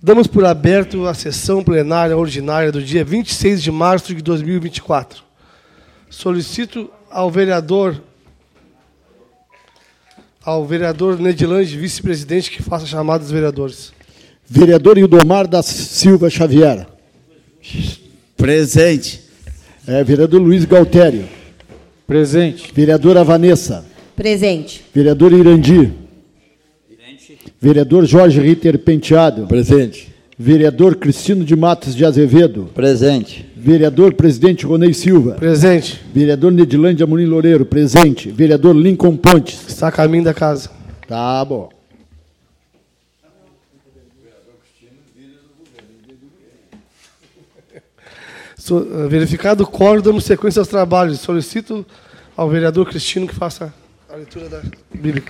Damos por aberto a sessão plenária ordinária do dia 26 de março de 2024. Solicito ao vereador Nedilande, vice-presidente, que faça a chamada dos vereadores. Vereador Ildomar da Silva Xavier. Presente. Vereador Luiz Galtério. Presente. Vereadora Vanessa. Presente. Vereador Irandi. Presente. Vereador Jorge Ritter Penteado. Presente. Vereador Cristino de Matos de Azevedo. Presente. Vereador Presidente Ronei Silva. Presente. Vereador Nedilande Amorim Loureiro. Presente. Vereador Lincoln Pontes. Está a caminho da casa. Tá bom. Verificado o quórum, damos sequência aos trabalhos. Solicito ao vereador Cristino que faça a leitura da Bíblia.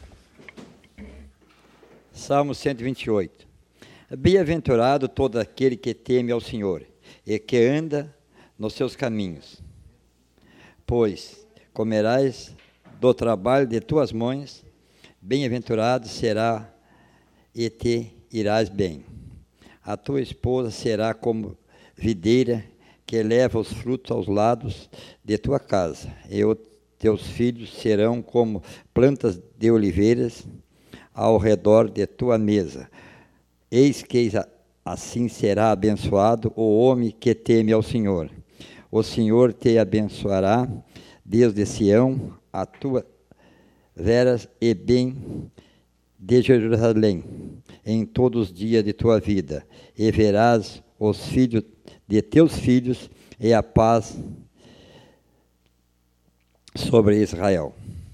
Salmo 128. Bem-aventurado todo aquele que teme ao Senhor e que anda nos seus caminhos. Pois comerás do trabalho de tuas mãos, bem-aventurado será e te irás bem. A tua esposa será como videira que leva os frutos aos lados de tua casa, e os teus filhos serão como plantas de oliveiras ao redor de tua mesa. Eis que assim será abençoado o homem que teme ao Senhor. O Senhor te abençoará desde Sião a tua veras e bem de Jerusalém em todos os dias de tua vida, e verás os filhos de teus filhos e a paz sobre Israel.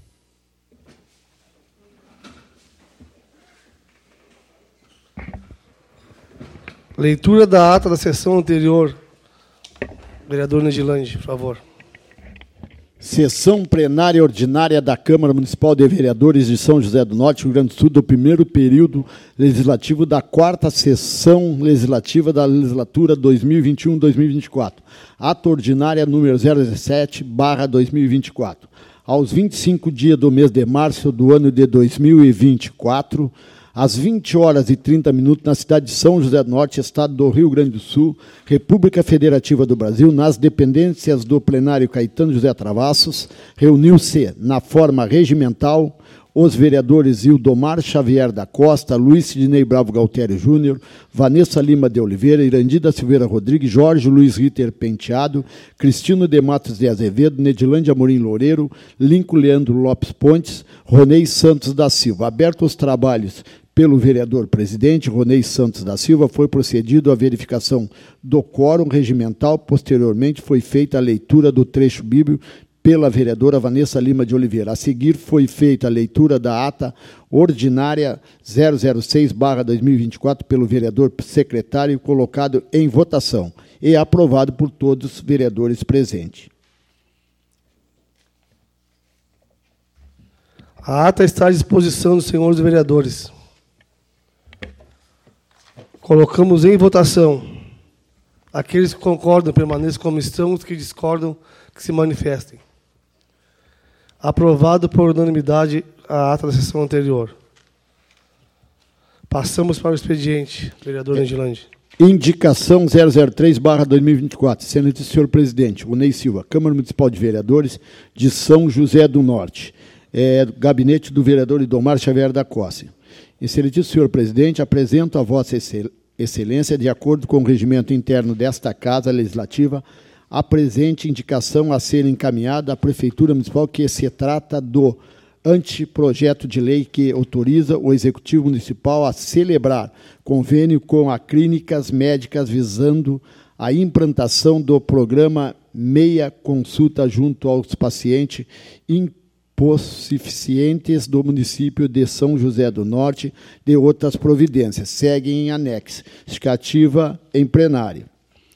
Leitura da ata da sessão anterior. Vereador Nedilande, por favor. Sessão plenária ordinária da Câmara Municipal de Vereadores de São José do Norte, Rio Grande do Sul, do primeiro período legislativo da quarta sessão legislativa da legislatura 2021-2024. Ata ordinária número 07/2024. Aos 25 dias do mês de março do ano de 2024, às 20h30, na cidade de São José do Norte, estado do Rio Grande do Sul, República Federativa do Brasil, nas dependências do plenário Caetano José Travassos, reuniu-se, na forma regimental, os vereadores Ildomar Xavier da Costa, Luiz Sidnei Bravo Galtério Júnior, Vanessa Lima de Oliveira, Irandi da Silveira Rodrigues, Jorge Luiz Ritter Penteado, Cristino de Matos de Azevedo, Nedilande Amorim Loureiro, Lincoln Leandro Lopes Pontes, Ronei Santos da Silva. Abertos os trabalhos pelo vereador presidente Ronei Santos da Silva, foi procedido à verificação do quórum regimental. Posteriormente, foi feita a leitura do trecho bíblico pela vereadora Vanessa Lima de Oliveira. A seguir, foi feita a leitura da ata ordinária 006/2024 pelo vereador secretário, colocado em votação e aprovado por todos os vereadores presentes. A ata está à disposição dos senhores vereadores. Colocamos em votação. Aqueles que concordam permaneçam como estão, os que discordam que se manifestem. Aprovado por unanimidade a ata da sessão anterior. Passamos para o expediente, vereador Nedilande. Indicação 003/2024. Excelente senhor presidente, Ronei Silva, Câmara Municipal de Vereadores de São José do Norte. Gabinete do vereador Ildomar Xavier da Costa. Excelentíssimo senhor presidente, apresento a vossa excelência, de acordo com o regimento interno desta Casa Legislativa, a presente indicação a ser encaminhada à Prefeitura Municipal, que se trata do anteprojeto de lei que autoriza o Executivo Municipal a celebrar convênio com a Clínicas Médicas visando a implantação do programa Meia Consulta junto aos pacientes hipossuficientes do município de São José do Norte, de outras providências. Seguem em anexo. Justificativa em plenário.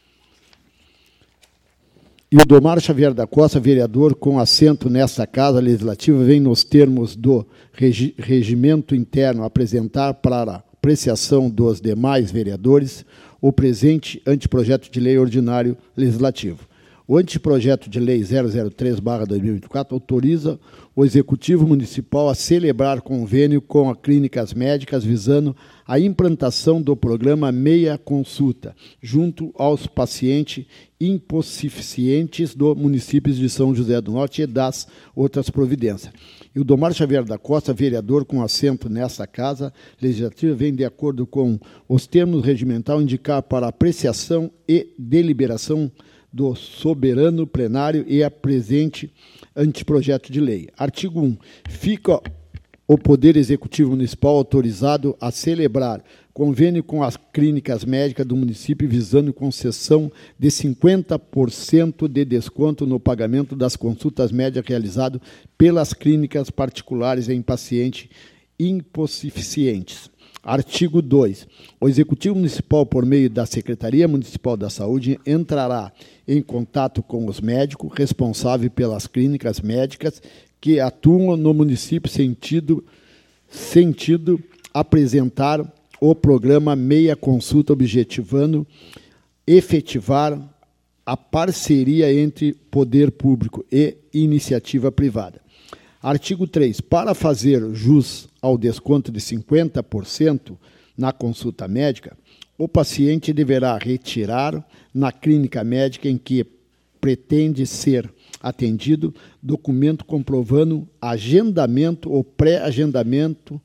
Ildomar Xavier da Costa, vereador com assento nesta Casa Legislativa, vem nos termos do regimento interno apresentar para apreciação dos demais vereadores o presente anteprojeto de lei ordinário legislativo. O anteprojeto de lei 003/2024 autoriza o Executivo Municipal a celebrar convênio com as clínicas médicas visando a implantação do programa Meia Consulta, junto aos pacientes hipossuficientes do município de São José do Norte e das outras providências. E o Domar Xavier da Costa, vereador com assento nessa Casa Legislativa, vem de acordo com os termos regimental indicar para apreciação e deliberação do soberano plenário e a presente anteprojeto de lei. Artigo 1. Fica o Poder Executivo Municipal autorizado a celebrar convênio com as clínicas médicas do município visando concessão de 50% de desconto no pagamento das consultas médicas realizadas pelas clínicas particulares em pacientes hipossuficientes. Artigo 2. O Executivo Municipal, por meio da Secretaria Municipal da Saúde, entrará em contato com os médicos responsáveis pelas clínicas médicas que atuam no município sentido apresentar o programa Meia Consulta, objetivando efetivar a parceria entre poder público e iniciativa privada. Artigo 3. Para fazer jus ao desconto de 50% na consulta médica, o paciente deverá retirar na clínica médica em que pretende ser atendido documento comprovando agendamento ou pré-agendamento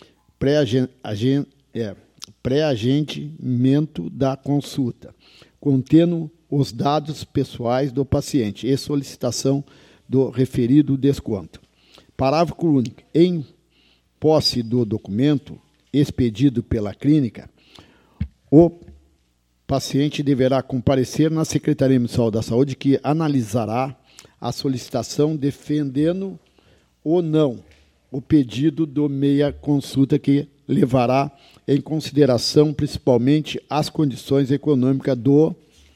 da consulta, contendo os dados pessoais do paciente e solicitação do referido desconto. Parágrafo único. Em posse do documento expedido pela clínica, o paciente deverá comparecer na Secretaria Municipal da Saúde, que analisará a solicitação defendendo ou não o pedido do meia consulta, que levará em consideração principalmente as condições econômicas do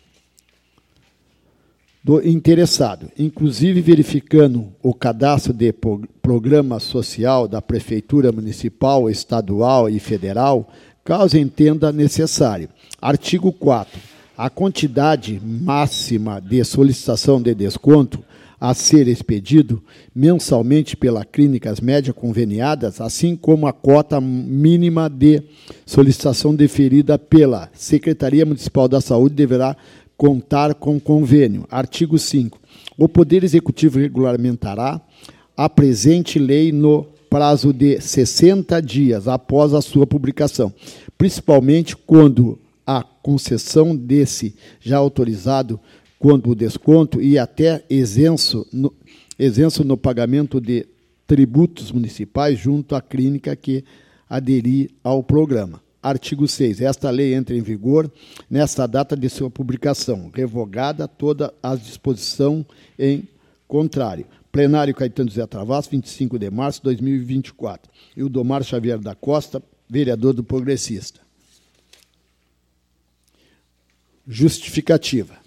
interessado, inclusive verificando o cadastro de programa social da Prefeitura Municipal, Estadual e Federal, caso entenda necessário. Artigo 4. A quantidade máxima de solicitação de desconto a ser expedido mensalmente pelas clínicas médicas conveniadas, assim como a cota mínima de solicitação deferida pela Secretaria Municipal da Saúde, deverá contar com convênio. Artigo 5. O Poder Executivo regulamentará a presente lei no prazo de 60 dias após a sua publicação, principalmente quando a concessão desse já autorizado, quando o desconto e até isenso no pagamento de tributos municipais junto à clínica que aderir ao programa. Artigo 6. Esta lei entra em vigor nesta data de sua publicação, revogada toda a disposição em contrário. Plenário Caetano José Travassos, 25 de março de 2024. E o Domar Xavier da Costa, vereador do Progressista. Justificativa.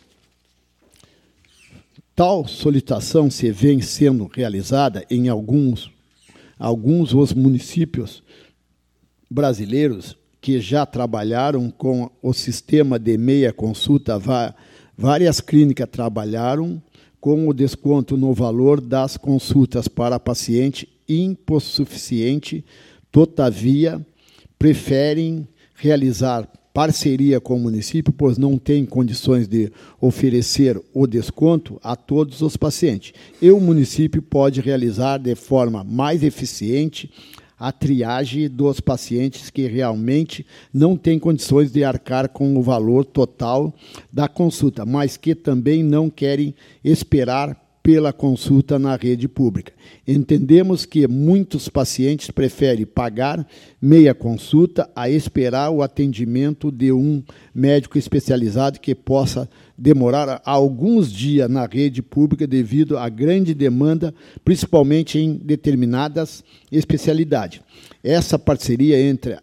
Tal solicitação se vem sendo realizada em alguns os municípios brasileiros que já trabalharam com o sistema de meia consulta. Várias clínicas trabalharam com o desconto no valor das consultas para paciente hipossuficiente, todavia preferem realizar parceria com o município, pois não tem condições de oferecer o desconto a todos os pacientes. E o município pode realizar de forma mais eficiente a triagem dos pacientes que realmente não têm condições de arcar com o valor total da consulta, mas que também não querem esperar pela consulta na rede pública. Entendemos que muitos pacientes preferem pagar meia consulta a esperar o atendimento de um médico especializado que possa demorar alguns dias na rede pública devido à grande demanda, principalmente em determinadas especialidades. Essa parceria entre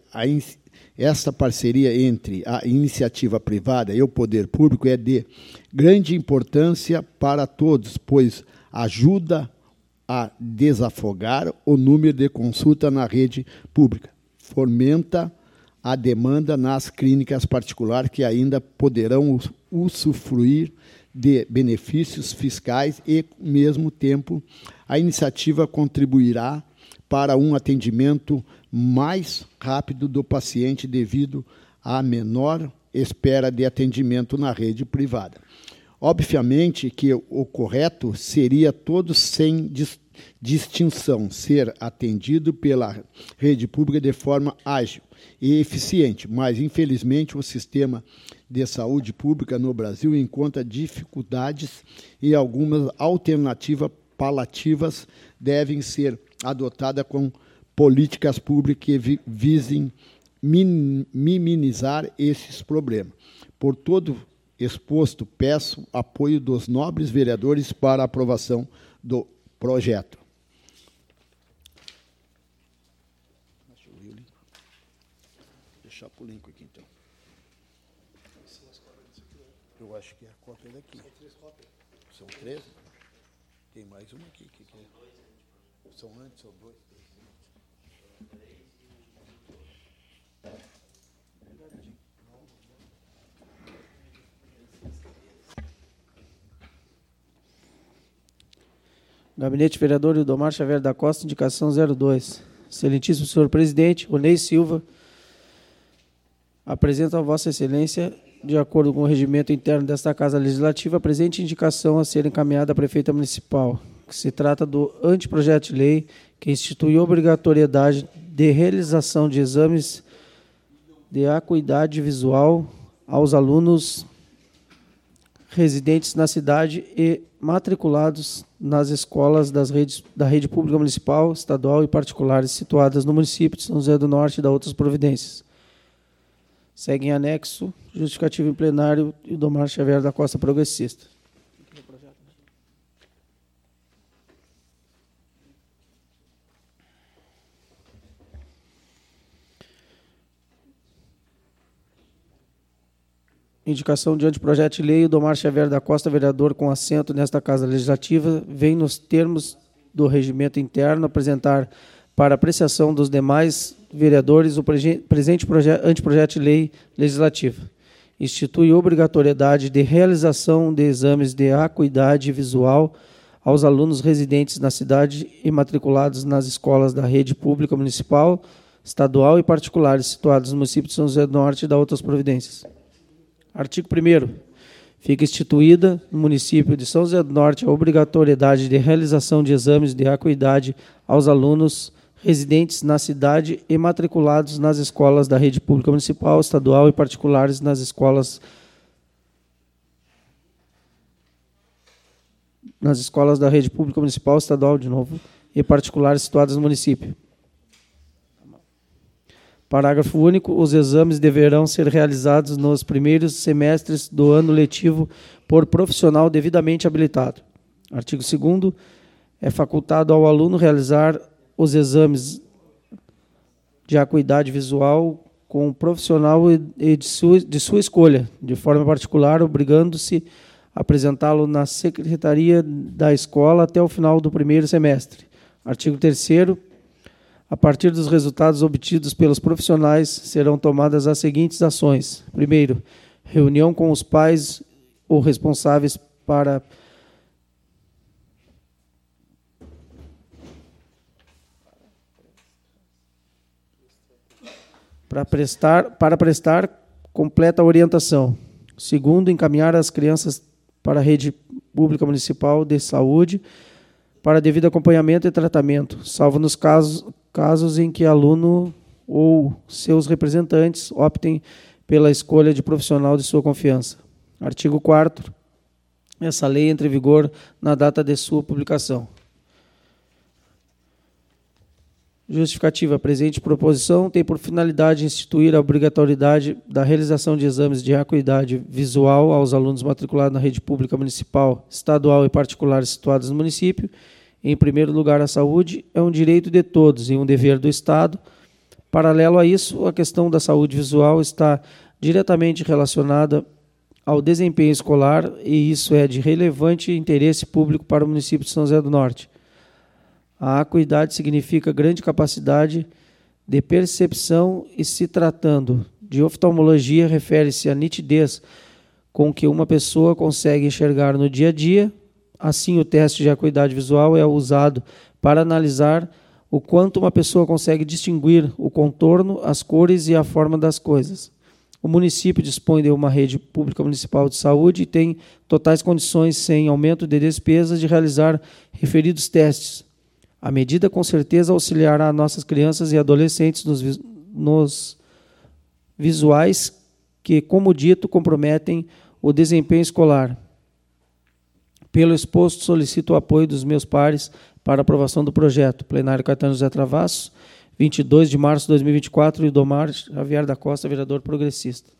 a iniciativa privada e o poder público é de grande importância para todos, pois ajuda a desafogar o número de consulta na rede pública, fomenta a demanda nas clínicas particulares que ainda poderão usufruir de benefícios fiscais e, ao mesmo tempo, a iniciativa contribuirá para um atendimento mais rápido do paciente devido à menor espera de atendimento na rede privada. Obviamente que o correto seria todos sem distinção ser atendido pela rede pública de forma ágil e eficiente, mas, infelizmente, o sistema de saúde pública no Brasil encontra dificuldades e algumas alternativas paliativas devem ser adotadas com políticas públicas que visem minimizar esses problemas. Por todo exposto, peço apoio dos nobres vereadores para a aprovação do projeto. Deixar para o link aqui, então. Eu acho que é a cópia daqui. São 3 cópias. São 3? Tem mais uma aqui. Que é? São antes ou 2? Gabinete Vereador Ildomar Xavier da Costa, indicação 02. Excelentíssimo senhor presidente, Onei Silva, apresento a Vossa Excelência, de acordo com o regimento interno desta Casa Legislativa, a presente indicação a ser encaminhada à Prefeita Municipal, que se trata do anteprojeto de lei que institui obrigatoriedade de realização de exames de acuidade visual aos alunos residentes na cidade e matriculados nas escolas da rede pública municipal, estadual e particulares situadas no município de São José do Norte e da outras providências. Segue em anexo, justificativo em plenário, Ildomar Xavier da Costa, progressista. Indicação de anteprojeto de lei, Ildomar Xavier da Costa, vereador com assento nesta Casa Legislativa, vem nos termos do regimento interno apresentar para apreciação dos demais vereadores o presente anteprojeto de lei legislativa. Institui obrigatoriedade de realização de exames de acuidade visual aos alunos residentes na cidade e matriculados nas escolas da rede pública municipal, estadual e particulares situados no município de São José do Norte e da outras providências. Artigo 1º. Fica instituída no município de São José do Norte a obrigatoriedade de realização de exames de acuidade aos alunos residentes na cidade e matriculados nas escolas da rede pública municipal, estadual e particulares nas escolas da rede pública municipal, estadual, de novo, e particulares situadas no município. Parágrafo único. Os exames deverão ser realizados nos primeiros semestres do ano letivo por profissional devidamente habilitado. Artigo 2º. É facultado ao aluno realizar os exames de acuidade visual com um profissional e de sua escolha, de forma particular, obrigando-se a apresentá-lo na secretaria da escola até o final do primeiro semestre. Artigo 3º. A partir dos resultados obtidos pelos profissionais, serão tomadas as seguintes ações. Primeiro, reunião com os pais ou responsáveis para prestar completa orientação. Segundo, encaminhar as crianças para a rede pública municipal de saúde para devido acompanhamento e tratamento, salvo nos casos em que aluno ou seus representantes optem pela escolha de profissional de sua confiança. Artigo 4º. Essa lei entra em vigor na data de sua publicação. Justificativa. A presente proposição tem por finalidade instituir a obrigatoriedade da realização de exames de acuidade visual aos alunos matriculados na rede pública municipal, estadual e particulares situados no município. Em primeiro lugar, a saúde é um direito de todos e um dever do Estado. Paralelo a isso, a questão da saúde visual está diretamente relacionada ao desempenho escolar e isso é de relevante interesse público para o município de São José do Norte. A acuidade significa grande capacidade de percepção e, se tratando de oftalmologia, refere-se à nitidez com que uma pessoa consegue enxergar no dia a dia. Assim, o teste de acuidade visual é usado para analisar o quanto uma pessoa consegue distinguir o contorno, as cores e a forma das coisas. O município dispõe de uma rede pública municipal de saúde e tem totais condições, sem aumento de despesas, de realizar referidos testes. A medida, com certeza, auxiliará nossas crianças e adolescentes nos visuais que, como dito, comprometem o desempenho escolar. Pelo exposto, solicito o apoio dos meus pares para aprovação do projeto. Plenário Caetano José Travassos, 22 de março de 2024, e Domar Xavier da Costa, vereador progressista.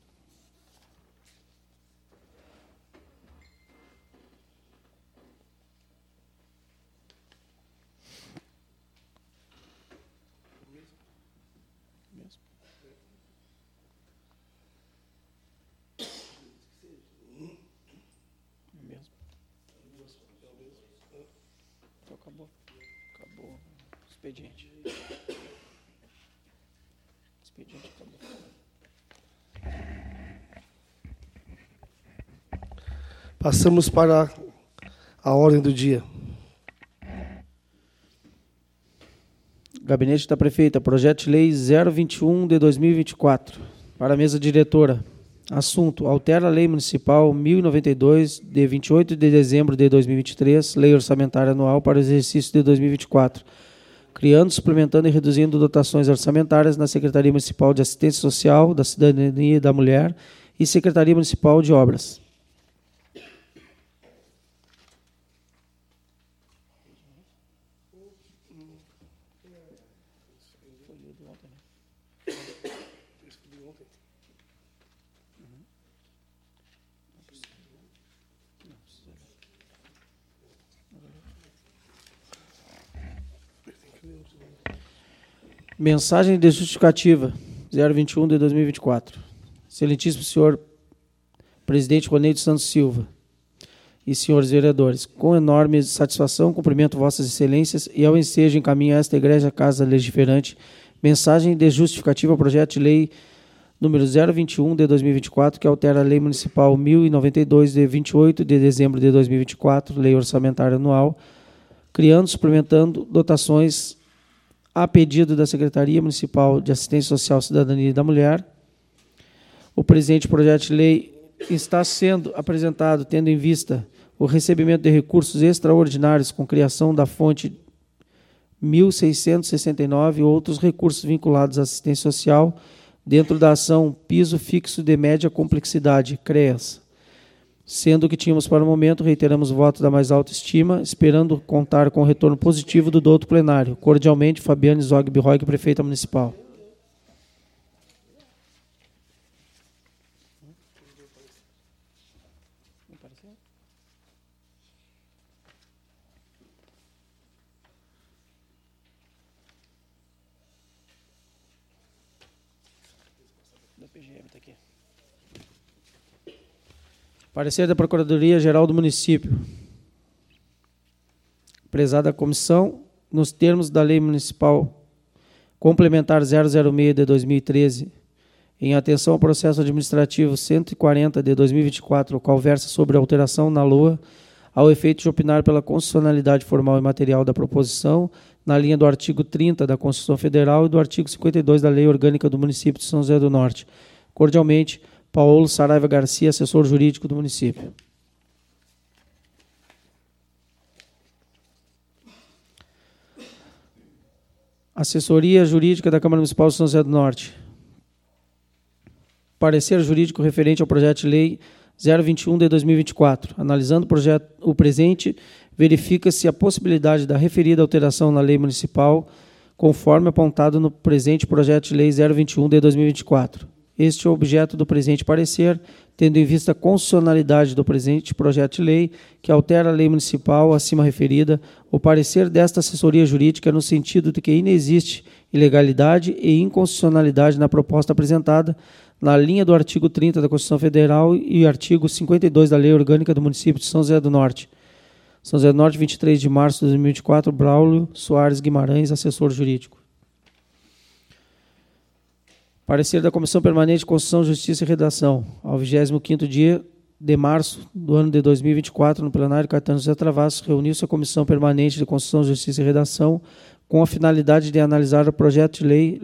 Acabou o expediente. Expediente acabou. Passamos para a ordem do dia. Gabinete da Prefeita, projeto de lei 021 de 2024. Para a mesa diretora. Assunto: altera a Lei Municipal 1092, de 28 de dezembro de 2023, Lei Orçamentária Anual para o exercício de 2024, criando, suplementando e reduzindo dotações orçamentárias na Secretaria Municipal de Assistência Social, da Cidadania e da Mulher e Secretaria Municipal de Obras. Mensagem de justificativa 021 de 2024. Excelentíssimo senhor presidente Ronei dos Santos Silva e senhores vereadores, com enorme satisfação cumprimento vossas excelências e ao ensejo encaminho a esta igreja casa legiferante mensagem de justificativa ao projeto de lei número 021 de 2024, que altera a Lei Municipal 1092 de 28 de dezembro de 2024, Lei Orçamentária Anual, criando, suplementando dotações a pedido da Secretaria Municipal de Assistência Social, Cidadania e da Mulher. O presente projeto de lei está sendo apresentado tendo em vista o recebimento de recursos extraordinários com criação da fonte 1669 e outros recursos vinculados à assistência social dentro da ação Piso Fixo de Média Complexidade, CREAS. Sendo que tínhamos para o momento, reiteramos o voto da mais alta estima, esperando contar com o retorno positivo do douto plenário. Cordialmente, Fabiane Zog Birroig, prefeita municipal. Parecer da Procuradoria-Geral do Município. Prezada comissão, nos termos da Lei Municipal Complementar 006 de 2013, em atenção ao processo administrativo 140 de 2024, o qual versa sobre alteração na LOA, ao efeito de opinar pela constitucionalidade formal e material da proposição, na linha do artigo 30 da Constituição Federal e do artigo 52 da Lei Orgânica do Município de São José do Norte. Cordialmente, Paulo Saraiva Garcia, assessor jurídico do município. Assessoria Jurídica da Câmara Municipal de São José do Norte. Parecer jurídico referente ao projeto de lei 021 de 2024. Analisando o presente, verifica-se a possibilidade da referida alteração na lei municipal, conforme apontado no presente projeto de lei 021 de 2024. Este é o objeto do presente parecer, tendo em vista a constitucionalidade do presente projeto de lei, que altera a lei municipal acima referida, o parecer desta assessoria jurídica no sentido de que inexiste ilegalidade e inconstitucionalidade na proposta apresentada, na linha do artigo 30 da Constituição Federal e artigo 52 da Lei Orgânica do Município de São José do Norte. São José do Norte, 23 de março de 2024, Braulio Soares Guimarães, assessor jurídico. Parecer da Comissão Permanente de Constituição, Justiça e Redação, ao 25º dia de março do ano de 2024, no plenário Caetano José Travassos, reuniu-se a Comissão Permanente de Constituição, Justiça e Redação com a finalidade de analisar o projeto de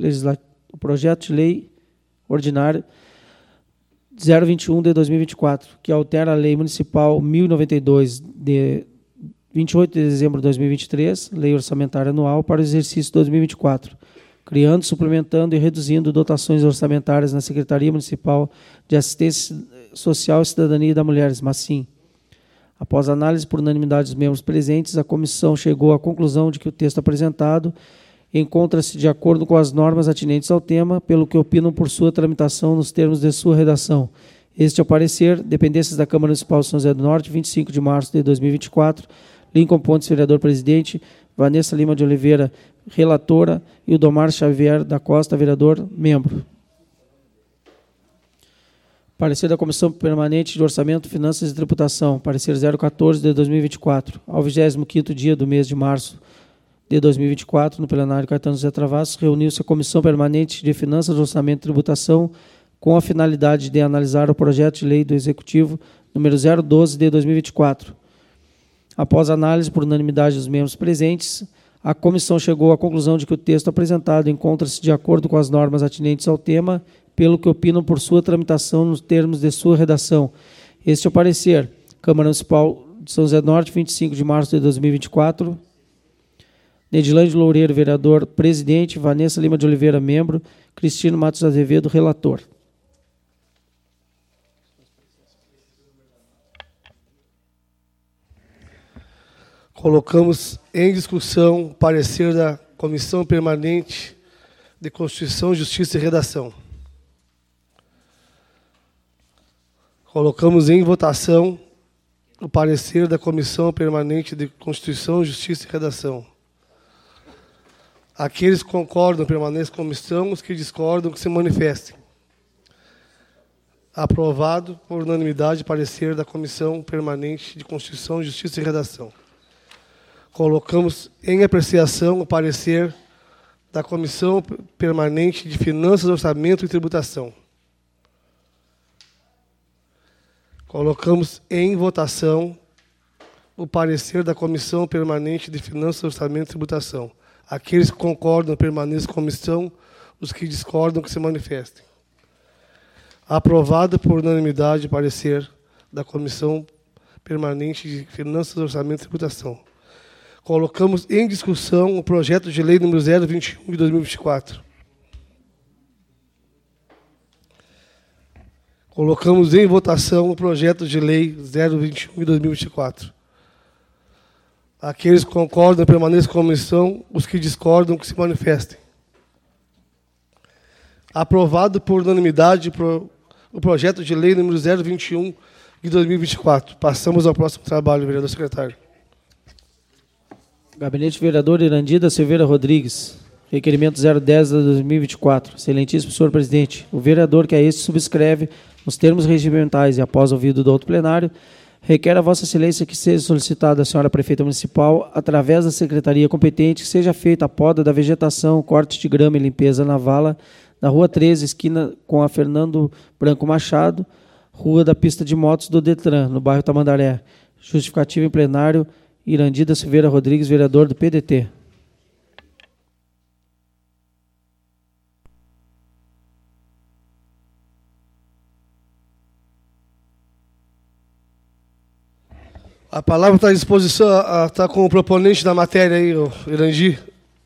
lei ordinário 021 de 2024, que altera a Lei Municipal 1092 de 28 de dezembro de 2023, Lei Orçamentária Anual para o exercício 2024, criando, suplementando e reduzindo dotações orçamentárias na Secretaria Municipal de Assistência Social e Cidadania da Mulheres, MASSIM. Após análise por unanimidade dos membros presentes, a comissão chegou à conclusão de que o texto apresentado encontra-se de acordo com as normas atinentes ao tema, pelo que opinam por sua tramitação nos termos de sua redação. Este é o parecer, dependências da Câmara Municipal de São José do Norte, 25 de março de 2024, Lincoln Pontes, vereador-presidente, Vanessa Lima de Oliveira, relatora, e o Domar Xavier da Costa, vereador, membro. Parecer da Comissão Permanente de Orçamento, Finanças e Tributação, parecer 014 de 2024, ao 25º dia do mês de março de 2024, no plenário Caetano José Travassos, reuniu-se a Comissão Permanente de Finanças, Orçamento e Tributação com a finalidade de analisar o projeto de lei do Executivo número 012 de 2024. Após análise por unanimidade dos membros presentes, a comissão chegou à conclusão de que o texto apresentado encontra-se de acordo com as normas atinentes ao tema, pelo que opinam por sua tramitação nos termos de sua redação. Este é o parecer. Câmara Municipal de São José do Norte, 25 de março de 2024. Nedilândio Loureiro, vereador, presidente. Vanessa Lima de Oliveira, membro. Cristino Matos Azevedo, relator. Colocamos em discussão o parecer da Comissão Permanente de Constituição, Justiça e Redação. Colocamos em votação o parecer da Comissão Permanente de Constituição, Justiça e Redação. Aqueles que concordam permaneçam como estão, os que discordam que se manifestem. Aprovado por unanimidade o parecer da Comissão Permanente de Constituição, Justiça e Redação. Colocamos em apreciação o parecer da Comissão Permanente de Finanças, Orçamento e Tributação. Colocamos em votação o parecer da Comissão Permanente de Finanças, Orçamento e Tributação. Aqueles que concordam permaneçam como estão, os que discordam que se manifestem. Aprovado por unanimidade o parecer da Comissão Permanente de Finanças, Orçamento e Tributação. Colocamos em discussão o projeto de lei número 021 de 2024. Colocamos em votação o projeto de lei 021 de 2024. Aqueles que concordam permaneçam como estão, os que discordam que se manifestem. Aprovado por unanimidade o projeto de lei número 021 de 2024. Passamos ao próximo trabalho, vereador secretário. Gabinete Vereador Irandida Silveira Rodrigues. Requerimento 010 de 2024. Excelentíssimo senhor presidente, o vereador que a este subscreve nos termos regimentais e após ouvido do outro plenário, requer a vossa excelência que seja solicitada à senhora prefeita municipal, através da secretaria competente, que seja feita a poda da vegetação, corte de grama e limpeza na vala da Rua 13, esquina com a Fernando Branco Machado, Rua da Pista de Motos do Detran, no bairro Tamandaré. Justificativa em plenário, Irandida Silveira Rodrigues, vereador do PDT. A palavra está à disposição, está com o proponente da matéria aí, o Irandi.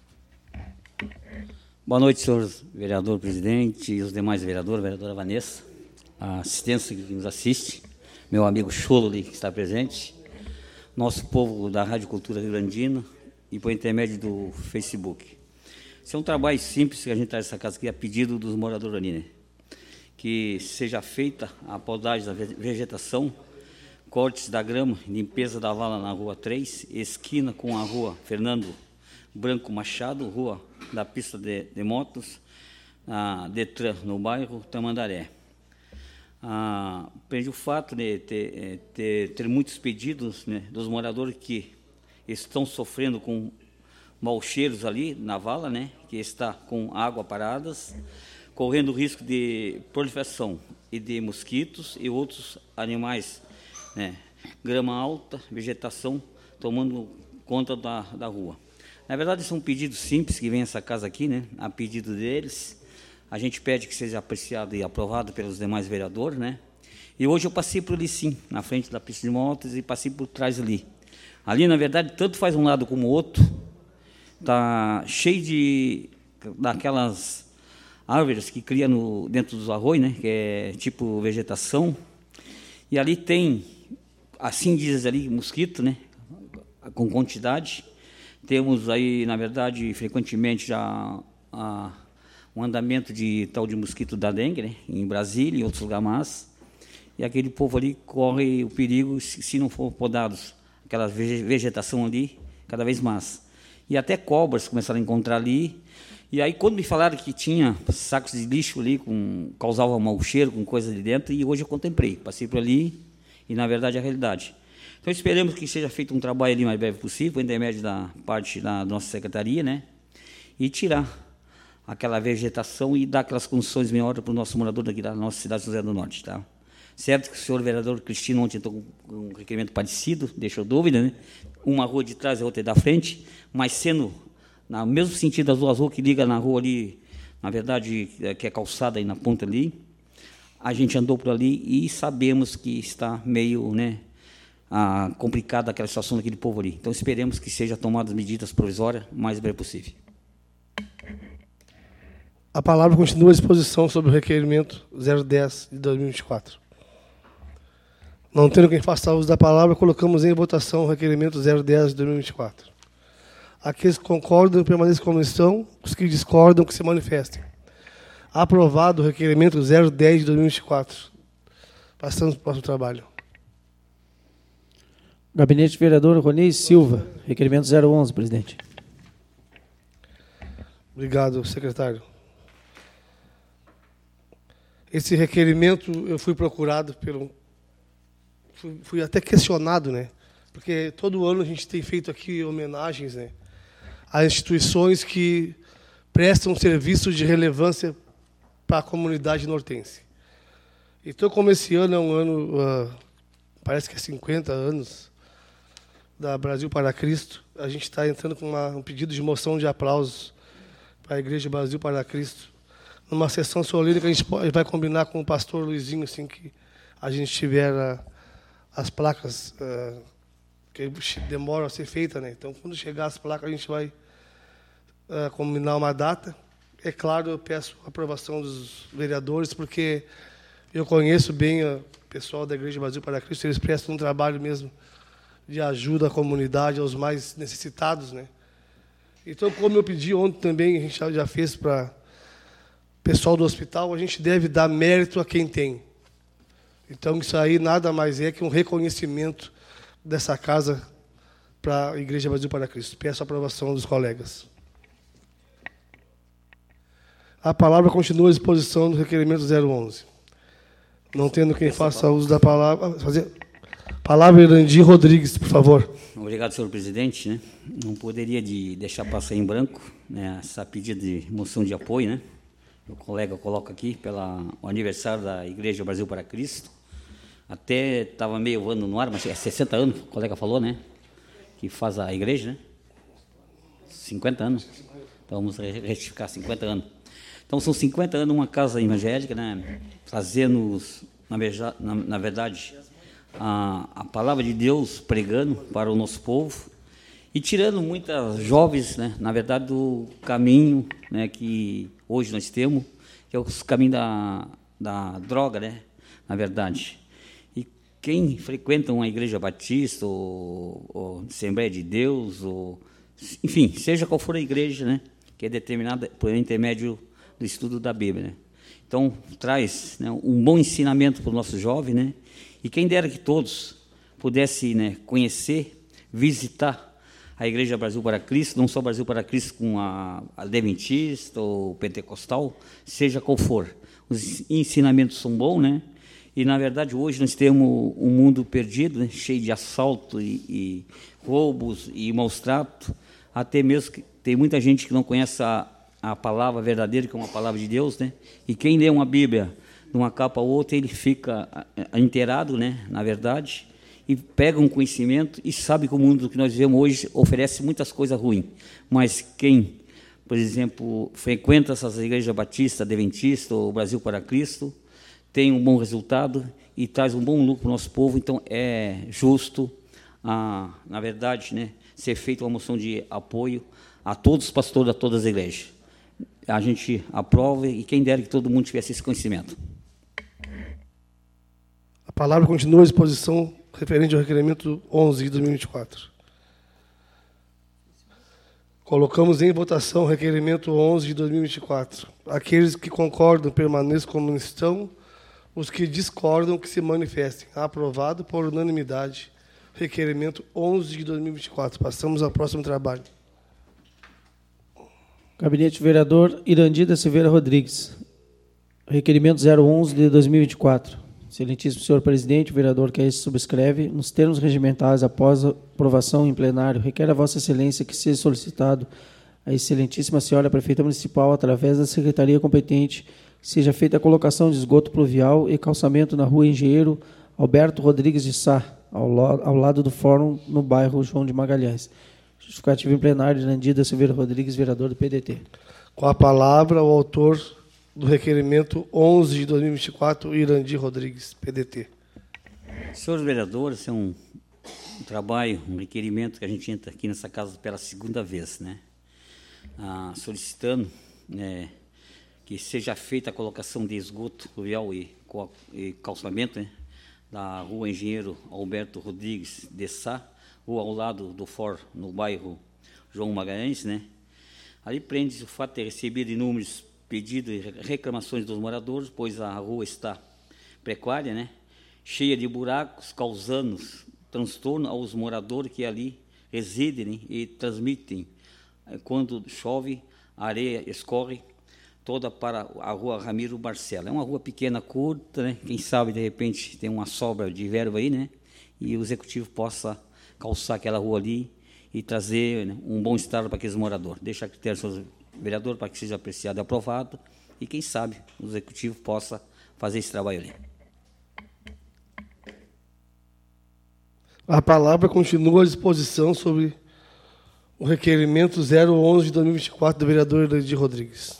Boa noite, senhor vereador presidente e os demais vereadores, vereadora Vanessa, a assistência que nos assiste, meu amigo Cholo que está presente, nosso povo da Rádio Cultura Rio Grandino e por intermédio do Facebook. Isso é um trabalho simples que a gente traz nessa casa aqui a pedido dos moradores ali, né? Que seja feita a podagem da vegetação, cortes da grama, limpeza da vala na Rua 3, esquina com a Rua Fernando Branco Machado, Rua da Pista de Motos, a Detran, no bairro Tamandaré. Prende o fato de ter muitos pedidos, né, dos moradores que estão sofrendo com maus cheiros ali na vala, né, que está com água paradas, correndo o risco de proliferação e de mosquitos e outros animais, né, grama alta, vegetação, tomando conta da rua. Na verdade, são pedidos simples que vem essa casa aqui, né, a pedido deles. A gente pede que seja apreciado e aprovado pelos demais vereadores, né. E hoje eu passei por ali, sim, na frente da pista de motos e passei por trás ali. Ali, na verdade, tanto faz um lado como o outro, está cheio daquelas árvores que cria dentro dos arroios, né, que é tipo vegetação. E ali tem, assim diz ali, mosquito, né, com quantidade. Temos aí, na verdade, frequentemente já um andamento de tal de mosquito da dengue, né, em Brasília e outros lugares mais. E aquele povo ali corre o perigo, se não for podados, aquela vegetação ali, cada vez mais. E até cobras começaram a encontrar ali. E aí, quando me falaram que tinha sacos de lixo ali, causava mau cheiro, com coisa ali dentro, e hoje eu contemplei, passei por ali, e na verdade é a realidade. Então, esperemos que seja feito um trabalho ali o mais breve possível, por intermédio da parte da nossa secretaria, né, e tirar aquela vegetação e dar aquelas condições melhores para o nosso morador daqui da nossa cidade de São José do Norte. Tá? Certo que o senhor vereador Cristino ontem entrou com um requerimento parecido, deixou dúvida, né? Uma rua de trás e a outra da frente, mas sendo no mesmo sentido das duas ruas que ligam na rua ali, na verdade, que é calçada aí na ponta ali, a gente andou por ali e sabemos que está meio, né, complicada aquela situação daquele povo ali. Então, esperemos que sejam tomadas medidas provisórias o mais breve possível. A palavra continua à disposição sobre o requerimento 010 de 2024. Não tendo quem faça uso da palavra, colocamos em votação o requerimento 010 de 2024. Aqueles que concordam, permaneçam como estão. Os que discordam, que se manifestem. Aprovado o requerimento 010 de 2024. Passamos para o próximo trabalho. Gabinete Vereador Ronei Silva, requerimento 011, presidente. Obrigado, secretário. Esse requerimento, eu fui procurado fui até questionado, né? Porque todo ano a gente tem feito aqui homenagens, né, a instituições que prestam serviços de relevância para a comunidade nortense. Então, como esse ano é um ano, parece que é 50 anos, da Brasil para Cristo, a gente está entrando com um pedido de moção de aplausos para a Igreja Brasil para Cristo, numa sessão solene que a gente vai combinar com o pastor Luizinho, assim que a gente tiver as placas que demoram a ser feitas, né? Então, quando chegar as placas, a gente vai combinar uma data. É claro, eu peço a aprovação dos vereadores, porque eu conheço bem o pessoal da Igreja Brasil para Cristo, eles prestam um trabalho mesmo de ajuda à comunidade, aos mais necessitados, né? Então, como eu pedi ontem também, a gente já fez para o pessoal do hospital, a gente deve dar mérito a quem tem. Então, isso aí nada mais é que um reconhecimento dessa casa para a Igreja Brasil para Cristo. Peço a aprovação dos colegas. A palavra continua à disposição do requerimento 011. Não tendo quem faça uso da palavra... Palavra, Irandir Rodrigues, por favor. Obrigado, senhor presidente. Né? Não poderia deixar passar em branco, né, essa pedida de moção de apoio, né? O colega coloca aqui pelo aniversário da Igreja Brasil para Cristo. Até estava meio voando no ar, mas é 60 anos, o colega falou, né? Que faz a igreja, né? 50 anos. Então, vamos retificar 50 anos. Então, são 50 anos uma casa evangélica, né? Trazendo, na verdade, a palavra de Deus pregando para o nosso povo e tirando muitas jovens, né? Na verdade, do caminho, né, que hoje nós temos, que é o caminho da droga, né? Na verdade. Quem frequenta uma igreja batista ou Assembleia de Deus, enfim, seja qual for a igreja, né, que é determinada por intermédio do estudo da Bíblia, né? Então, traz, né, um bom ensinamento para o nosso jovem, né? E quem dera que todos pudessem, né, conhecer, visitar a Igreja Brasil para Cristo, não só Brasil para Cristo com a adventista ou pentecostal, seja qual for. Os ensinamentos são bons, né? E, na verdade, hoje nós temos um mundo perdido, né, cheio de assalto e roubos e maus tratos, até mesmo que tem muita gente que não conhece a palavra verdadeira, que é uma palavra de Deus, né? E quem lê uma Bíblia de uma capa a outra, ele fica inteirado, né? Na verdade, e pega um conhecimento e sabe que o mundo que nós vivemos hoje oferece muitas coisas ruins. Mas quem, por exemplo, frequenta essas igrejas batistas, adventistas, ou Brasil para Cristo, tem um bom resultado e traz um bom lucro para o nosso povo. Então, é justo, na verdade, né, ser feita uma moção de apoio a todos os pastores, a todas as igrejas. A gente aprova e quem dera que todo mundo tivesse esse conhecimento. A palavra continua à disposição referente ao requerimento 11 de 2024. Colocamos em votação o requerimento 11 de 2024. Aqueles que concordam permaneçam como estão, os que discordam que se manifestem. Aprovado por unanimidade. Requerimento 11 de 2024. Passamos ao próximo trabalho. Gabinete Vereador Irandir da Silveira Rodrigues. Requerimento 011 de 2024. Excelentíssimo senhor presidente, o vereador que se subscreve, nos termos regimentais após a aprovação em plenário, requer a vossa excelência que seja solicitado à excelentíssima senhora prefeita municipal, através da secretaria competente, seja feita a colocação de esgoto pluvial e calçamento na rua Engenheiro Alberto Rodrigues de Sá, ao lado do Fórum, no bairro João de Magalhães. Justificativo em plenário, Irandir da Silveira Rodrigues, vereador do PDT. Com a palavra, o autor do requerimento 11 de 2024, Irandir Rodrigues, PDT. Senhores vereadores, é um trabalho, um requerimento que a gente entra aqui nessa casa pela segunda vez, né? Solicitando que seja feita a colocação de esgoto pluvial e calçamento, né, da rua Engenheiro Alberto Rodrigues de Sá, ou ao lado do FOR, no bairro João Magalhães, né? Ali prende-se o fato de ter recebido inúmeros pedidos e reclamações dos moradores, pois a rua está precária, né? Cheia de buracos, causando transtorno aos moradores que ali residem, né? E transmitem. Quando chove, a areia escorre toda para a rua Ramiro Barcela. É uma rua pequena, curta, né? Quem sabe, de repente, tem uma sobra de verba aí, né? E o executivo possa calçar aquela rua ali e trazer, né, um bom estado para aqueles moradores. Deixa a critério do vereador para que seja apreciado e aprovado e, quem sabe, o executivo possa fazer esse trabalho ali. A palavra continua à disposição sobre o requerimento 011 de 2024 do vereador Irandir Rodrigues.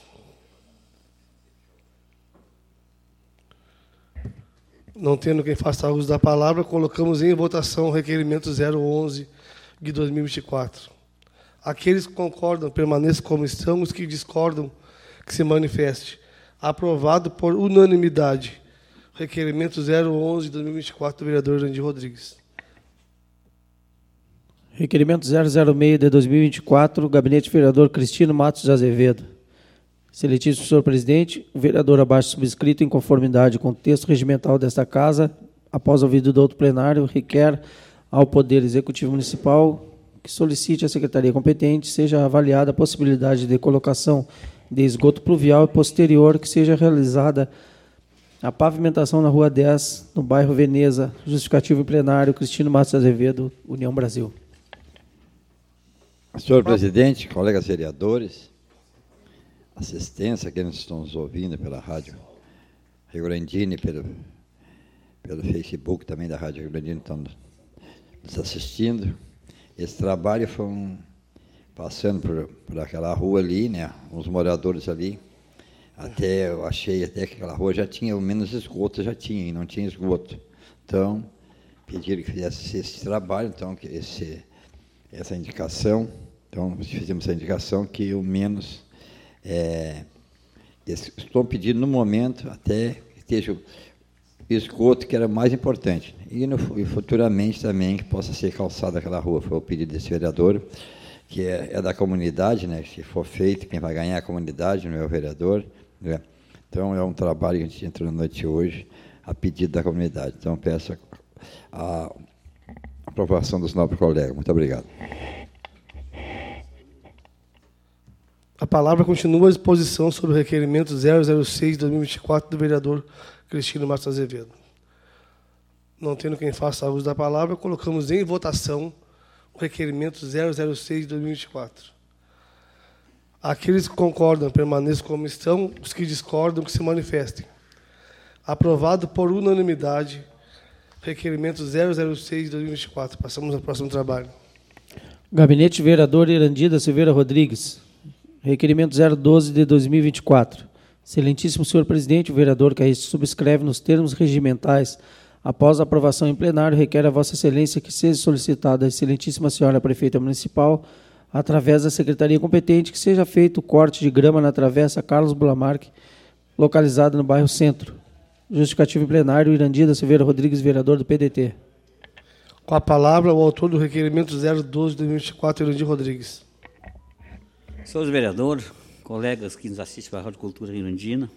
Não tendo quem faça uso da palavra, colocamos em votação o requerimento 011 de 2024. Aqueles que concordam permaneçam como estão, os que discordam que se manifeste. Aprovado por unanimidade. Requerimento 011 de 2024 do vereador Irandir Rodrigues. Requerimento 006 de 2024, Gabinete Vereador Cristino Matos de Azevedo. Excelentíssimo senhor presidente, o vereador abaixo subscrito, em conformidade com o texto regimental desta Casa, após ouvido do outro plenário, requer ao Poder Executivo Municipal que solicite à Secretaria competente seja avaliada a possibilidade de colocação de esgoto pluvial e posterior que seja realizada a pavimentação na Rua 10, no bairro Veneza. Justificativo em plenário, Cristino Matos de Azevedo, União Brasil. Senhor presidente, colegas vereadores, assistência que nos estão nos ouvindo pela Rádio Rio Grandino e pelo Facebook também da Rádio Rio Grandino estão nos assistindo. Esse trabalho foi passando por aquela rua ali, né, uns moradores ali, até eu achei até que aquela rua já tinha, ao menos esgoto já tinha, e não tinha esgoto. Então, pediram que fizesse esse trabalho, então, que essa indicação, então, fizemos essa indicação que o menos estou pedindo no momento até que esteja o esgoto, que era mais importante, e futuramente também que possa ser calçada aquela rua. Foi o pedido desse vereador, que é da comunidade, né? Se for feito, quem vai ganhar é a comunidade, não é o vereador, né? Então, é um trabalho que a gente entrou na noite hoje, a pedido da comunidade. Então, peço a aprovação dos nobres colegas. Muito obrigado. A palavra continua à disposição sobre o requerimento 006 de 2024 do vereador Cristino Matos Azevedo. Não tendo quem faça uso da palavra, colocamos em votação o requerimento 006 de 2024. Aqueles que concordam permaneçam como estão, os que discordam que se manifestem. Aprovado por unanimidade, requerimento 006 de 2024. Passamos ao próximo trabalho. Gabinete Vereador Irandi da Silveira Rodrigues. Requerimento 012 de 2024. Excelentíssimo senhor presidente, o vereador que subscreve nos termos regimentais, após a aprovação em plenário, requer a vossa excelência que seja solicitada a excelentíssima senhora prefeita municipal, através da secretaria competente, que seja feito o corte de grama na travessa Carlos Bulamarque, localizada no bairro Centro. Justificativo em plenário, Irandi da Silveira Rodrigues, vereador do PDT. Com a palavra, o autor do requerimento 012 de 2024, Irandi Rodrigues. Senhores vereadores, colegas que nos assistem para a Rádio Cultura Irandina,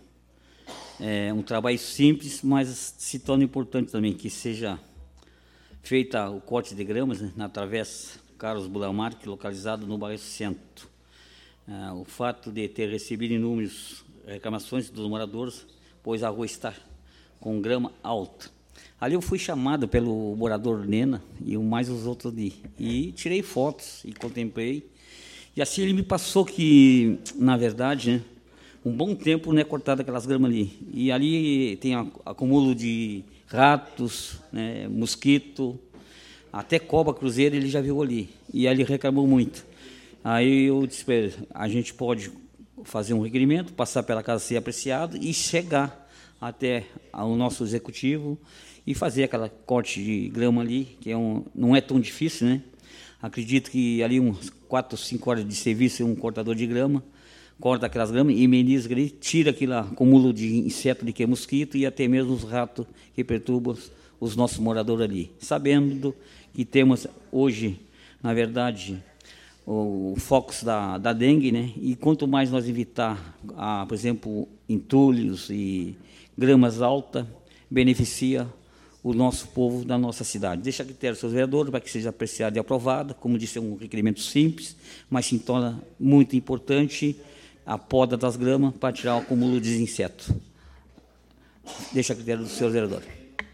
é um trabalho simples, mas se torna importante também que seja feita o corte de gramas, né, na travessa Carlos Bulamarque, localizado no bairro Centro. O fato de ter recebido inúmeras reclamações dos moradores, pois a rua está com grama alta. Ali eu fui chamado pelo morador Nena e mais os outros ali. E tirei fotos e contemplei. E assim ele me passou que, na verdade, né, um bom tempo não é cortado aquelas gramas ali. E ali tem acúmulo de ratos, né, mosquito, até cobra cruzeiro ele já viu ali. E ali reclamou muito. Aí eu disse para ele, a gente pode fazer um requerimento, passar pela casa ser apreciado e chegar até o nosso executivo e fazer aquela corte de grama ali, que não é tão difícil, né? Acredito que ali uns 4 ou 5 horas de serviço, um cortador de grama, corta aquelas gramas e ameniza ali, tira aquele acúmulo de inseto de que é mosquito e até mesmo os ratos que perturbam os nossos moradores ali. Sabendo que temos hoje, na verdade, o foco da dengue, né? E quanto mais nós evitar, por exemplo, entulhos e gramas altas, beneficia o nosso povo da nossa cidade. Deixa a critério dos seus vereadores para que seja apreciado e aprovado. Como disse, é um requerimento simples, mas se torna muito importante a poda das gramas para tirar o acúmulo de insetos. Deixa a critério dos seus vereadores.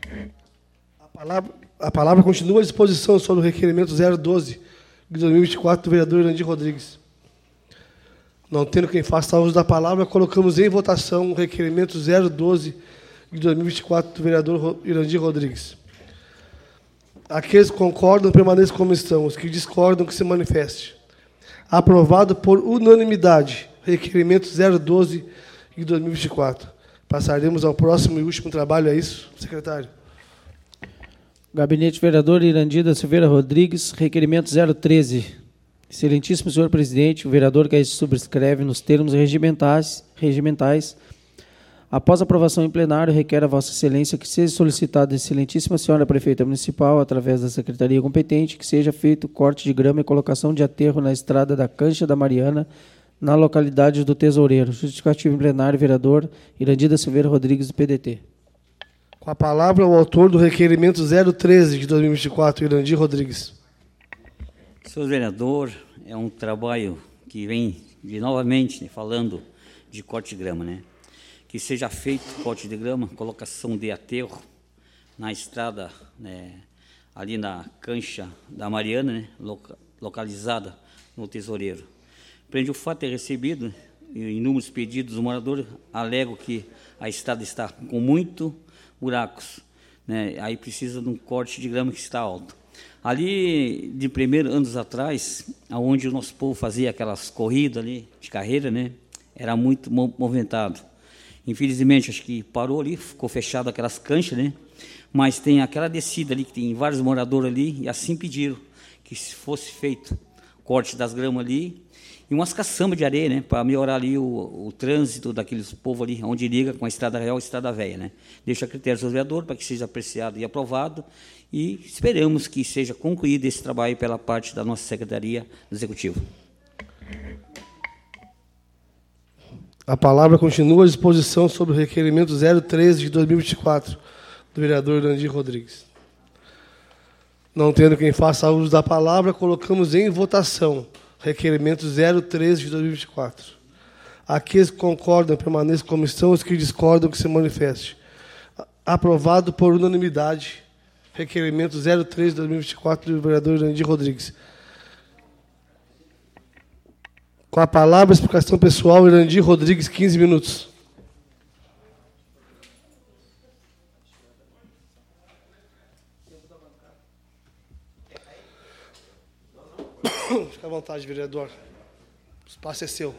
A palavra continua à disposição sobre o requerimento 012 de 2024 do vereador Irandi Rodrigues. Não tendo quem faça uso da palavra, colocamos em votação o requerimento 012 de 2024 do vereador Irandi Rodrigues. Aqueles que concordam permaneçam como estão, os que discordam que se manifestem. Aprovado por unanimidade, requerimento 012 de 2024. Passaremos ao próximo e último trabalho, é isso, secretário? Gabinete Vereador Irandi da Silveira Rodrigues, requerimento 013. Excelentíssimo senhor presidente, o vereador que subscreve nos termos regimentais, após aprovação em plenário, requer a vossa excelência que seja solicitada a excelentíssima senhora prefeita municipal, através da secretaria competente, que seja feito corte de grama e colocação de aterro na estrada da Cancha da Mariana, na localidade do Tesoureiro. Justificativo em plenário, vereador Irandi da Silveira Rodrigues, do PDT. Com a palavra, o autor do requerimento 013 de 2024, Irandi Rodrigues. Senhor vereador, é um trabalho que vem novamente falando de corte de grama, né? Que seja feito corte de grama, colocação de aterro na estrada, né, ali na Cancha da Mariana, né, localizada no Tesoureiro. Prende o fato de ter recebido inúmeros pedidos dos moradores, alegam que a estrada está com muito buracos, né, aí precisa de um corte de grama que está alto. Ali, de primeiro, anos atrás, onde o nosso povo fazia aquelas corridas ali, de carreira, né, era muito movimentado. Infelizmente, acho que parou ali, ficou fechado aquelas canchas, né, mas tem aquela descida ali, que tem vários moradores ali, e assim pediram que se fosse feito corte das gramas ali, e umas caçambas de areia, né, para melhorar ali o trânsito daqueles povos ali, onde liga com a Estrada Real e a Estrada Velha, né. Deixo a critério do vereador para que seja apreciado e aprovado, e esperamos que seja concluído esse trabalho pela parte da nossa Secretaria do Executivo. A palavra continua à disposição sobre o requerimento 013 de 2024, do vereador Irandi Rodrigues. Não tendo quem faça uso da palavra, colocamos em votação requerimento 013 de 2024. Aqueles que concordam permaneçam como estão, os que discordam que se manifestem. Aprovado por unanimidade, requerimento 013 de 2024 do vereador Irandi Rodrigues. Com a palavra, explicação pessoal, Irandir Rodrigues, 15 minutos. Fica à vontade, vereador. O espaço é seu.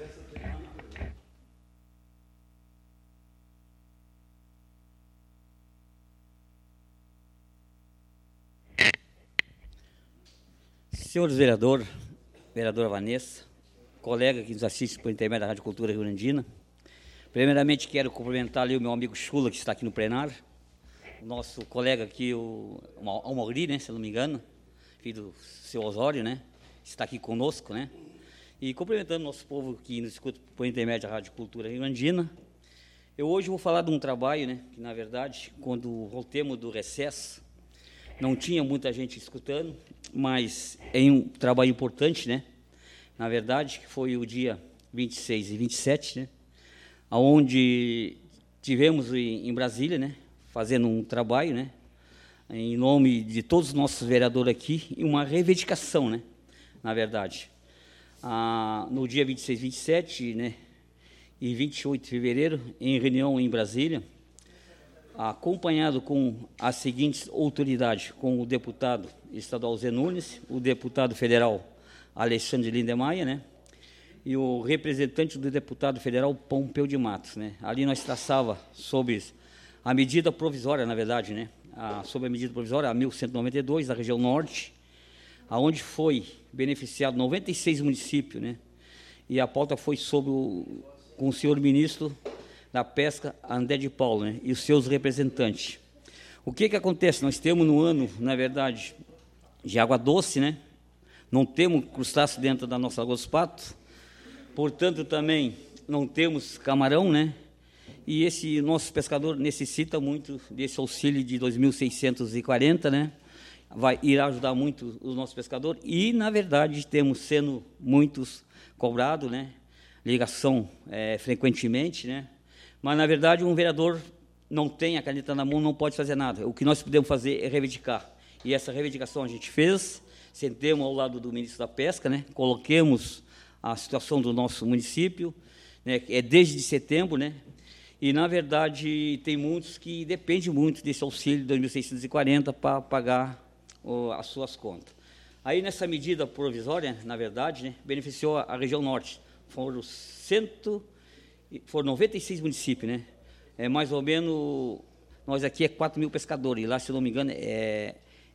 Senhores vereadores, vereadora Vanessa, colega que nos assiste por intermédio da Rádio Cultura Rio-Grandina, primeiramente quero cumprimentar ali o meu amigo Chula, que está aqui no plenário, o nosso colega aqui, o Mauri, né, se eu não me engano, filho do seu Osório, né, está aqui conosco, né, e cumprimentando o nosso povo que nos escuta por intermédio da Rádio Cultura Rio-Grandina. Eu hoje vou falar de um trabalho, né, que na verdade, quando voltemos do recesso, não tinha muita gente escutando, mas é um trabalho importante, né? Na verdade, que foi o dia 26 e 27, né? Onde tivemos em Brasília, né? Fazendo um trabalho, né? Em nome de todos os nossos vereadores aqui, e uma reivindicação, né? Na verdade. No dia 26 e 27, né? E 28 de fevereiro, em reunião em Brasília, acompanhado com as seguintes autoridades, com o deputado estadual Zé Nunes, o deputado federal Alexandre Lindemeyer, né, e o representante do deputado federal Pompeu de Matos, né. Ali nós traçava sobre a medida provisória, na verdade, né, sobre a medida provisória, a 1192, da região norte, aonde foi beneficiado 96 municípios, né, e a pauta foi com o senhor ministro da Pesca, André de Paulo, né, e os seus representantes. O que acontece? Nós temos no ano, na verdade, de água doce, né? Não temos crustáceo dentro da nossa Lagoa dos Patos, portanto, também não temos camarão, né? E esse nosso pescador necessita muito desse auxílio de 2.640, né? Irá ajudar muito os nossos pescadores, e, na verdade, temos sendo muitos cobrados, né? Ligação frequentemente, né? Mas, na verdade, um vereador não tem a caneta na mão, não pode fazer nada. O que nós podemos fazer é reivindicar. E essa reivindicação a gente fez, sentemos ao lado do ministro da Pesca, né? Coloquemos a situação do nosso município, né? É desde setembro, né? E, na verdade, tem muitos que dependem muito desse auxílio de 2.640 para pagar as suas contas. Aí, nessa medida provisória, na verdade, né? Beneficiou a região norte. Foram 96 municípios, né? Mais ou menos, nós aqui é 4 mil pescadores, e lá, se não me engano, é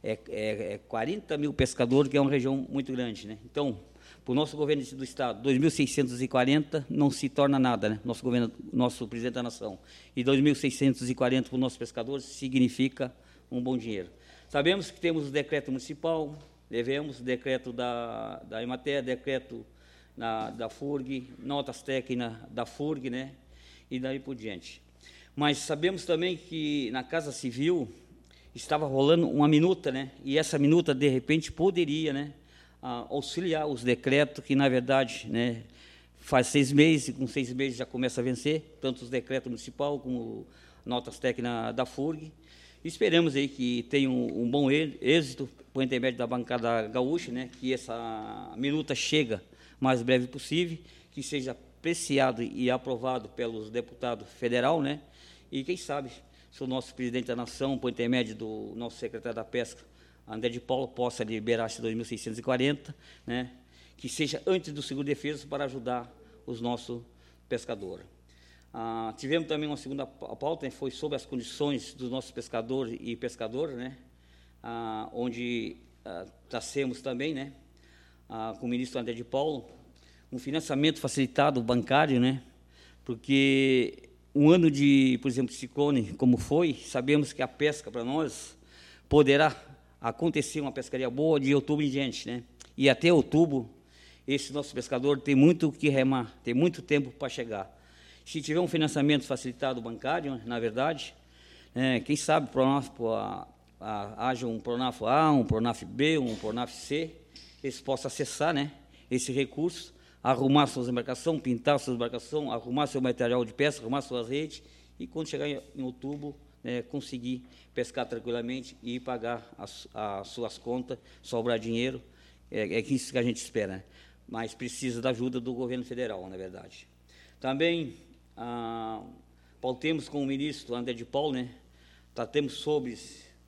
40 mil pescadores, que é uma região muito grande, né? Então, para o nosso governo do Estado, 2.640 não se torna nada, né? Nosso presidente da nação. E 2.640 para os nossos pescadores significa um bom dinheiro. Sabemos que temos o decreto municipal, devemos o decreto da Emater, decreto da FURG, notas técnicas da FURG, né, e daí por diante. Mas sabemos também que na Casa Civil estava rolando uma minuta, né, e essa minuta, de repente, poderia, né, auxiliar os decretos que, na verdade, né, faz 6 meses, e com 6 meses já começa a vencer, tanto os decretos municipal como notas técnicas da FURG. Esperamos aí que tenha um bom êxito, por intermédio da bancada gaúcha, né, que essa minuta chega o mais breve possível, que seja apreciado e aprovado pelos deputados federal, né? E quem sabe, se o nosso presidente da nação, por intermédio do nosso secretário da Pesca, André de Paulo, possa liberar esse 2.640, né? Que seja antes do seguro de defesa para ajudar os nossos pescadores. Tivemos também uma segunda pauta, né, foi sobre as condições dos nossos pescadores e pescadoras, né? Onde tracemos também, né? Com o ministro André de Paulo, um financiamento facilitado bancário, né? Porque um ano de, por exemplo, ciclone, como foi, sabemos que a pesca para nós poderá acontecer uma pescaria boa de outubro em diante, né? E até outubro, esse nosso pescador tem muito que remar, tem muito tempo para chegar. Se tiver um financiamento facilitado bancário, na verdade, quem sabe haja um Pronaf A, um Pronaf B, um Pronaf C, eles possam acessar, né, esse recurso, arrumar suas embarcações, pintar suas embarcações, arrumar seu material de pesca, arrumar suas redes, e quando chegar em outubro, conseguir pescar tranquilamente e pagar as suas contas, sobrar dinheiro, é isso que a gente espera, né? mas precisa da ajuda do governo federal, na verdade. Também pautemos com o ministro André de Paulo, né? Tratemos sobre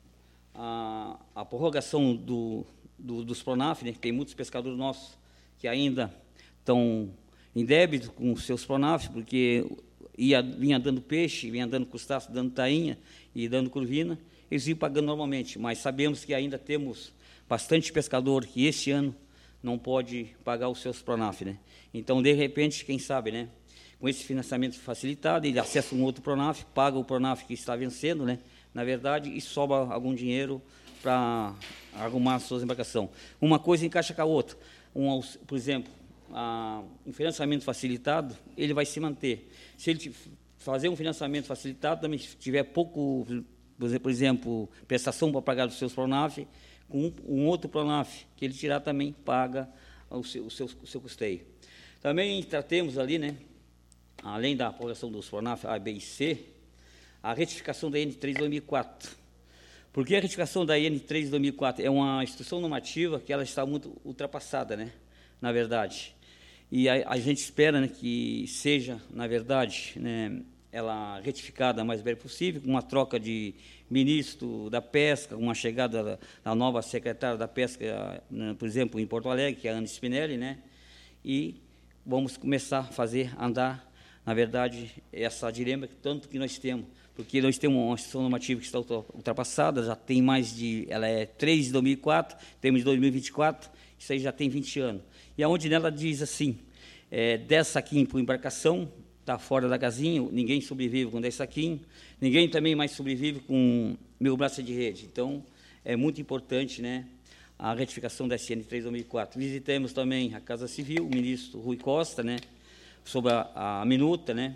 a prorrogação dos PRONAF, né? Tem muitos pescadores nossos que ainda estão em débito com os seus PRONAF, porque vinha dando peixe, vinha dando crustáceo, dando tainha e dando curvina, eles iam pagando normalmente, mas sabemos que ainda temos bastante pescador que este ano não pode pagar os seus PRONAF, né? Então, de repente, quem sabe, né? Com esse financiamento facilitado, ele acessa um outro PRONAF, paga o PRONAF que está vencendo, né? Na verdade, e sobra algum dinheiro para arrumar a sua embarcação. Uma coisa encaixa com a outra. Por exemplo, um financiamento facilitado, ele vai se manter. Se ele fazer um financiamento facilitado, também tiver pouco, por exemplo, prestação para pagar os seus PRONAF, com um outro PRONAF que ele tirar também paga o seu custeio. Também tratemos ali, né, além da aprovação dos PRONAF A, B e C, a retificação da N3 2004. Porque a retificação da N3 2004 é uma instrução normativa que ela está muito ultrapassada, né, na verdade. E a gente espera, né, que seja, na verdade, né, ela retificada o mais breve possível, com uma troca de ministro da Pesca, uma chegada da nova secretária da Pesca, né, por exemplo, em Porto Alegre, que é a Ana Spinelli, né, e vamos começar a fazer andar, na verdade, essa dilema tanto que nós temos, porque nós temos uma instituição normativa que está ultrapassada, já tem mais de, ela é 3 de 2004, temos de 2024, isso aí já tem 20 anos. E aonde nela diz assim, 10 saquinhos por embarcação, está fora da casinha, ninguém sobrevive com 10 saquinhos, ninguém também mais sobrevive com 1000 braças de rede. Então, é muito importante, né, a retificação da SN3 2004. Visitamos também a Casa Civil, o ministro Rui Costa, né, sobre a minuta, né,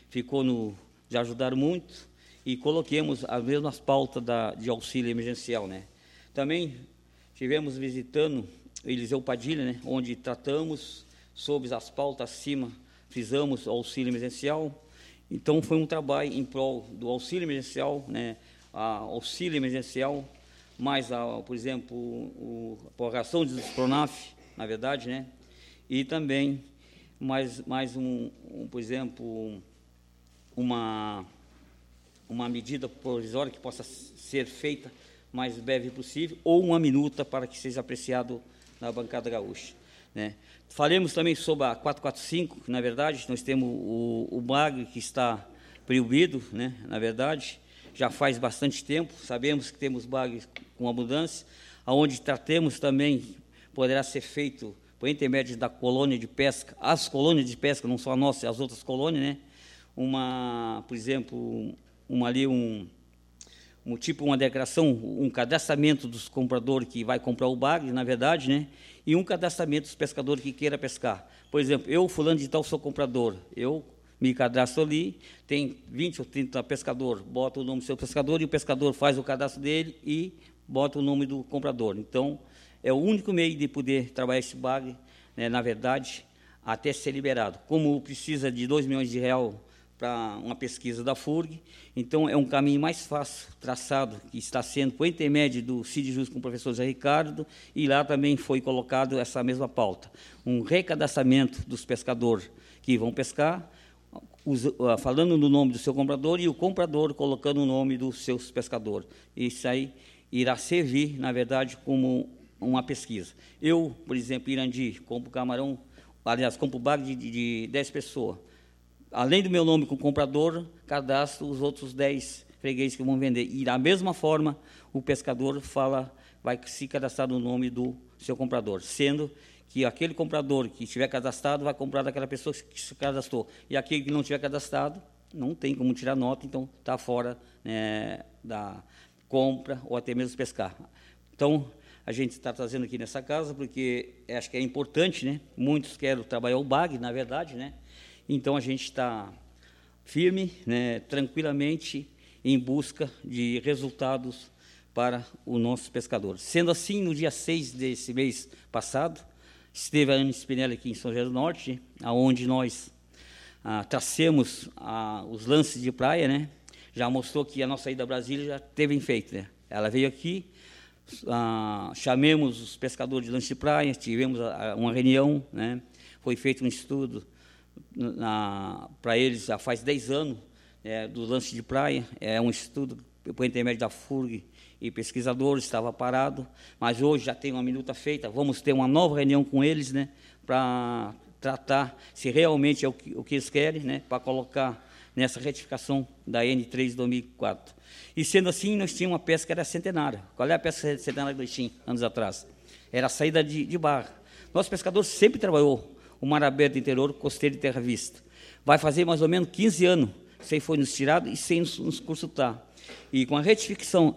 já ajudaram muito, e coloquemos as mesmas pautas de auxílio emergencial, né. Também estivemos visitando o Eliseu Padilha, né, onde tratamos sobre as pautas acima, fizemos o auxílio emergencial. Então, foi um trabalho em prol do auxílio emergencial, né, auxílio emergencial, mais, por exemplo, a prorrogação dos PRONAF, na verdade, né, e também mais por exemplo, uma medida provisória que possa ser feita mais breve possível, ou uma minuta para que seja apreciado na bancada gaúcha, né. Falemos também sobre a 445, que, na verdade, nós temos o bagre que está proibido, né, na verdade, já faz bastante tempo, sabemos que temos bagres com abundância, onde tratemos também, poderá ser feito por intermédio da colônia de pesca, as colônias de pesca, não só a nossa, as outras colônias, né, por exemplo, uma declaração, um cadastramento dos compradores que vai comprar o bagre, na verdade, né, e um cadastramento dos pescadores que queira pescar. Por exemplo, eu, fulano de tal, sou comprador, eu me cadastro ali, tem 20 ou 30 pescadores, bota o nome do seu pescador e o pescador faz o cadastro dele e bota o nome do comprador. Então, é o único meio de poder trabalhar esse bagre, né, na verdade, até ser liberado. Como precisa de R$2 milhões para uma pesquisa da FURG, então é um caminho mais fácil, traçado, que está sendo por intermédio do CID Jus com o professor Zé Ricardo, e lá também foi colocado essa mesma pauta, um recadastramento dos pescadores que vão pescar, falando no nome do seu comprador, e o comprador colocando o nome dos seus pescadores. Isso aí irá servir, na verdade, como uma pesquisa. Eu, por exemplo, Irandi, compro camarão, aliás, compro bagre de 10 pessoas, além do meu nome com o comprador, cadastro os outros 10 fregueses que vão vender. E, da mesma forma, o pescador vai se cadastrar no nome do seu comprador, sendo que aquele comprador que estiver cadastrado vai comprar daquela pessoa que se cadastrou. E aquele que não estiver cadastrado, não tem como tirar nota, então está fora, né, da compra ou até mesmo pescar. Então, a gente está trazendo aqui nessa casa, porque acho que é importante, né? Muitos querem trabalhar o bagre, na verdade, né? Então, a gente está firme, né, tranquilamente, em busca de resultados para o nosso pescador. Sendo assim, no dia 6 desse mês passado, esteve a Ana Spinelli aqui em São José do Norte, onde nós tracemos os lances de praia, né? Já mostrou que a nossa ida a Brasília já teve feito, né? Ela veio aqui, chamemos os pescadores de lanche de praia, tivemos uma reunião, né? Foi feito um estudo para eles já faz 10 anos, do lanche de praia. É um estudo por intermédio da FURG e pesquisadores, estava parado, mas hoje já tem uma minuta feita, vamos ter uma nova reunião com eles, né, para tratar se realmente é o que eles querem, né, para colocar nessa retificação da N3 2004. E sendo assim, nós tínhamos uma pesca que era centenária. Qual é a pesca centenária que nós tínhamos anos atrás? Era a saída de barra. Nosso pescador sempre trabalhou o mar aberto interior, costeiro e terra vista. Vai fazer mais ou menos 15 anos, sem foi nos tirado e sem nos consultar. E com a retificação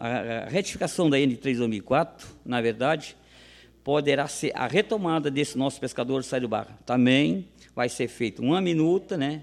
da N3 2004, na verdade, poderá ser a retomada desse nosso pescador sair do barra. Também vai ser feita uma minuta, né?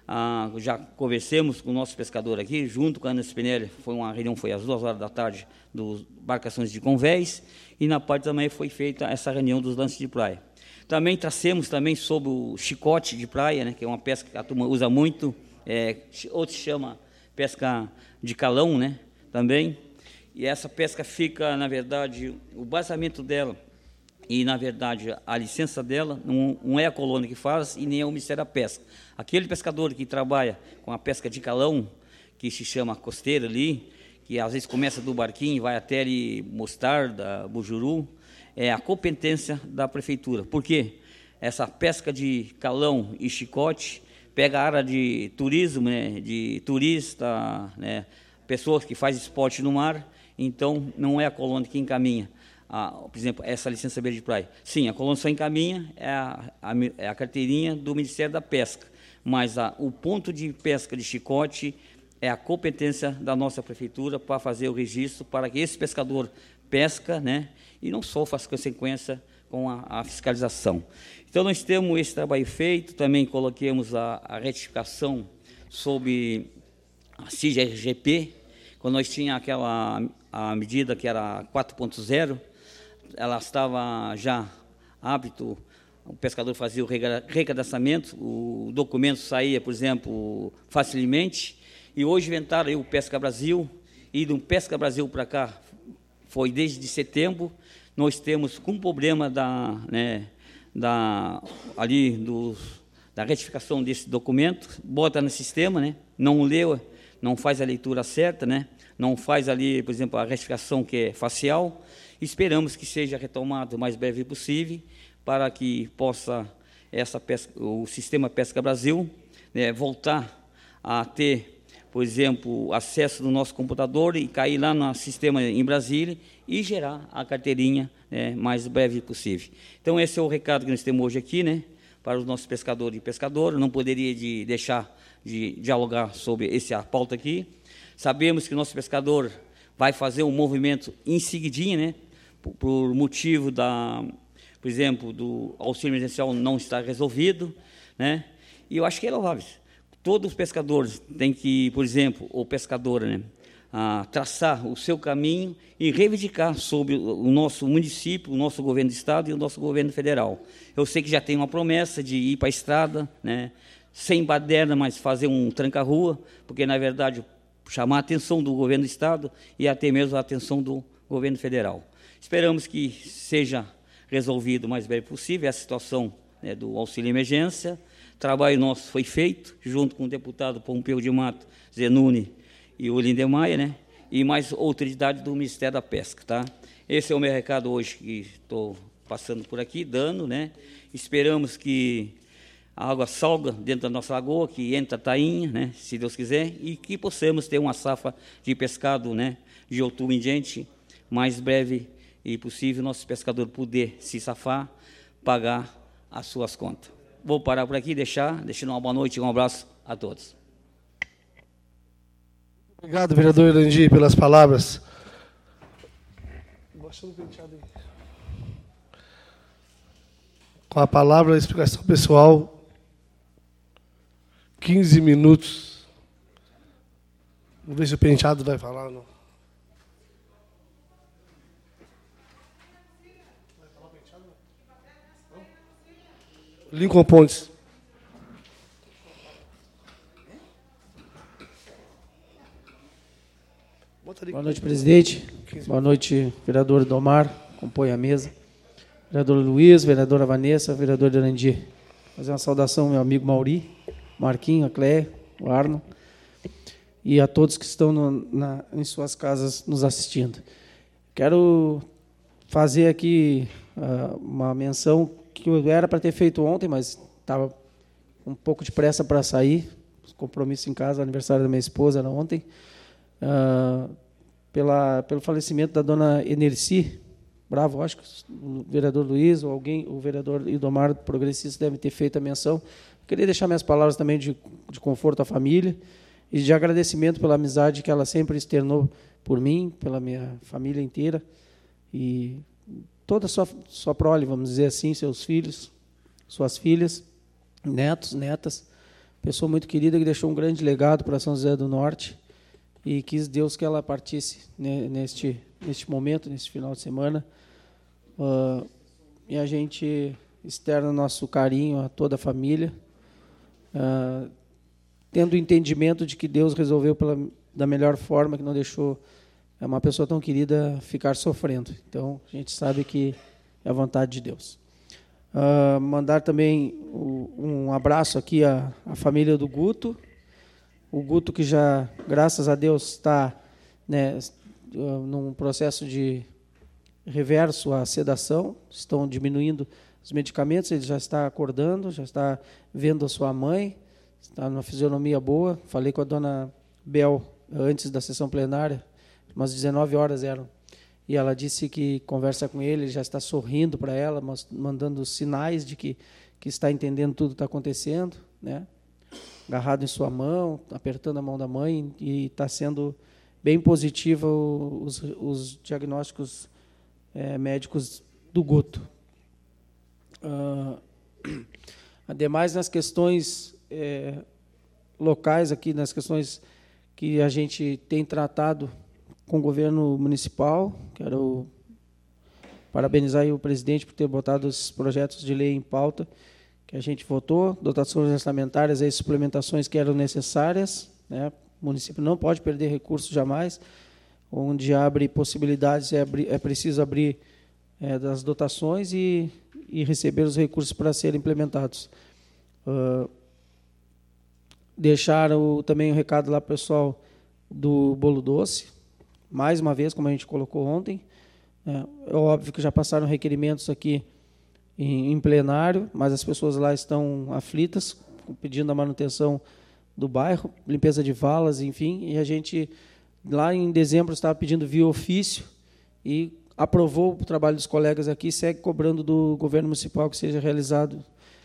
Já conversamos com o nosso pescador aqui, junto com a Ana Spinelli, uma reunião foi às 2h da tarde, dos embarcações de convés, e na parte também foi feita essa reunião dos lances de praia. Também tracemos também sobre o chicote de praia, né, que é uma pesca que a turma usa muito, outros chama pesca de calão, né, também, e essa pesca fica, na verdade, o basamento dela, e, na verdade, a licença dela não é a colônia que faz e nem é o Ministério da Pesca. Aquele pescador que trabalha com a pesca de calão, que se chama costeira ali, que às vezes começa do barquinho e vai até ali Mostarda, Bujuru, é a competência da prefeitura. Por quê? Essa pesca de calão e chicote pega a área de turismo, né, de turista, né, pessoas que fazem esporte no mar, então não é a colônia que encaminha. Por exemplo, essa licença verde de praia. Sim, a colônia só encaminha, é a carteirinha do Ministério da Pesca, mas o ponto de pesca de chicote é a competência da nossa prefeitura para fazer o registro, para que esse pescador pesca, né, e não sofra as consequências com a fiscalização. Então, nós temos esse trabalho feito, também coloquemos a retificação sobre a CIG-RGP, quando nós tínhamos a medida que era 4.0, ela estava já apto, o pescador fazia o recadastramento, o documento saía, por exemplo, facilmente, e hoje inventaram aí o Pesca Brasil, e do Pesca Brasil para cá, foi desde setembro, nós temos com problema da retificação desse documento, bota no sistema, né, não leu, não faz a leitura certa, né, não faz ali, por exemplo, a retificação que é facial. Esperamos que seja retomado o mais breve possível para que possa o sistema Pesca Brasil, né, voltar a ter, por exemplo, acesso no nosso computador e cair lá no sistema em Brasília e gerar a carteirinha, né, mais breve possível. Então, esse é o recado que nós temos hoje aqui, né, para os nossos pescadores e pescadoras. Não poderia deixar de dialogar sobre essa pauta aqui. Sabemos que o nosso pescador vai fazer um movimento em seguidinha, né, por motivo por exemplo, do auxílio emergencial não estar resolvido, né, e eu acho que é louvável. Todos os pescadores têm que, por exemplo, ou pescadora, né, traçar o seu caminho e reivindicar sobre o nosso município, o nosso governo do estado e o nosso governo federal. Eu sei que já tem uma promessa de ir para a estrada, né, sem baderna, mas fazer um tranca-rua, porque, na verdade, chamar a atenção do governo do estado e até mesmo a atenção do governo federal. Esperamos que seja resolvido o mais breve possível essa situação, né, do auxílio emergência. Trabalho nosso foi feito, junto com o deputado Pompeu de Mato, Zenuni e o Lindemaia, né, e mais outra entidade do Ministério da Pesca. Tá? Esse é o meu recado hoje que estou passando por aqui, dando. Né? Esperamos que a água salga dentro da nossa lagoa, que entra a tainha, né, se Deus quiser, e que possamos ter uma safra de pescado, né, de outubro em diante, mais breve e possível, nosso pescador poder se safar, pagar as suas contas. Vou parar por aqui, deixando uma boa noite e um abraço a todos. Obrigado, vereador Erandi, pelas palavras. Com a palavra, a explicação pessoal, 15 minutos. Vamos ver se o penteado vai falar ou não. Lincoln Pontes. Boa noite, presidente. Boa noite, vereador Domar, compõe a mesa. Vereador Luiz, vereadora Vanessa, vereador Derandir. Fazer uma saudação ao meu amigo Mauri, Marquinho, a Cléia, o Arno, e a todos que estão em suas casas nos assistindo. Quero fazer aqui uma menção que eu era para ter feito ontem, mas estava um pouco de pressa para sair, compromisso em casa, aniversário da minha esposa era ontem, pelo falecimento da dona Enerci Bravo, acho que o vereador Luiz ou alguém, o vereador Idomar, progressista, deve ter feito a menção. Queria deixar minhas palavras também de conforto à família e de agradecimento pela amizade que ela sempre externou por mim, pela minha família inteira e toda a sua prole, vamos dizer assim, seus filhos, suas filhas, netos, netas. Pessoa muito querida que deixou um grande legado para São José do Norte e quis Deus que ela partisse neste momento, neste final de semana. E a gente externa nosso carinho a toda a família, tendo o entendimento de que Deus resolveu da melhor forma, que não deixou uma pessoa tão querida ficar sofrendo. Então, a gente sabe que é a vontade de Deus. Mandar também um abraço aqui à família do Guto. O Guto que já, graças a Deus, está num processo de reverso à sedação, estão diminuindo os medicamentos, ele já está acordando, já está vendo a sua mãe, está numa fisionomia boa. Falei com a dona Bel antes da sessão plenária, umas 19 horas eram, e ela disse que conversa com ele já está sorrindo para ela, mandando sinais de que está entendendo tudo que está acontecendo, né? Agarrado em sua mão, apertando a mão da mãe, e está sendo bem positivo os diagnósticos médicos do Guto. Ademais, nas questões locais aqui, nas questões que a gente tem tratado com o governo municipal, quero parabenizar o presidente por ter botado esses projetos de lei em pauta, que a gente votou, dotações orçamentárias e suplementações que eram necessárias, né? O município não pode perder recursos jamais, onde abre possibilidades, é preciso abrir das dotações e receber os recursos para serem implementados. Deixaram também um recado lá para o pessoal do Bolo Doce, mais uma vez, como a gente colocou ontem. É óbvio que já passaram requerimentos aqui em plenário, mas as pessoas lá estão aflitas, pedindo a manutenção do bairro, limpeza de valas, enfim, e a gente, lá em dezembro, estava pedindo via ofício e aprovou o trabalho dos colegas aqui, segue cobrando do governo municipal que seja realizado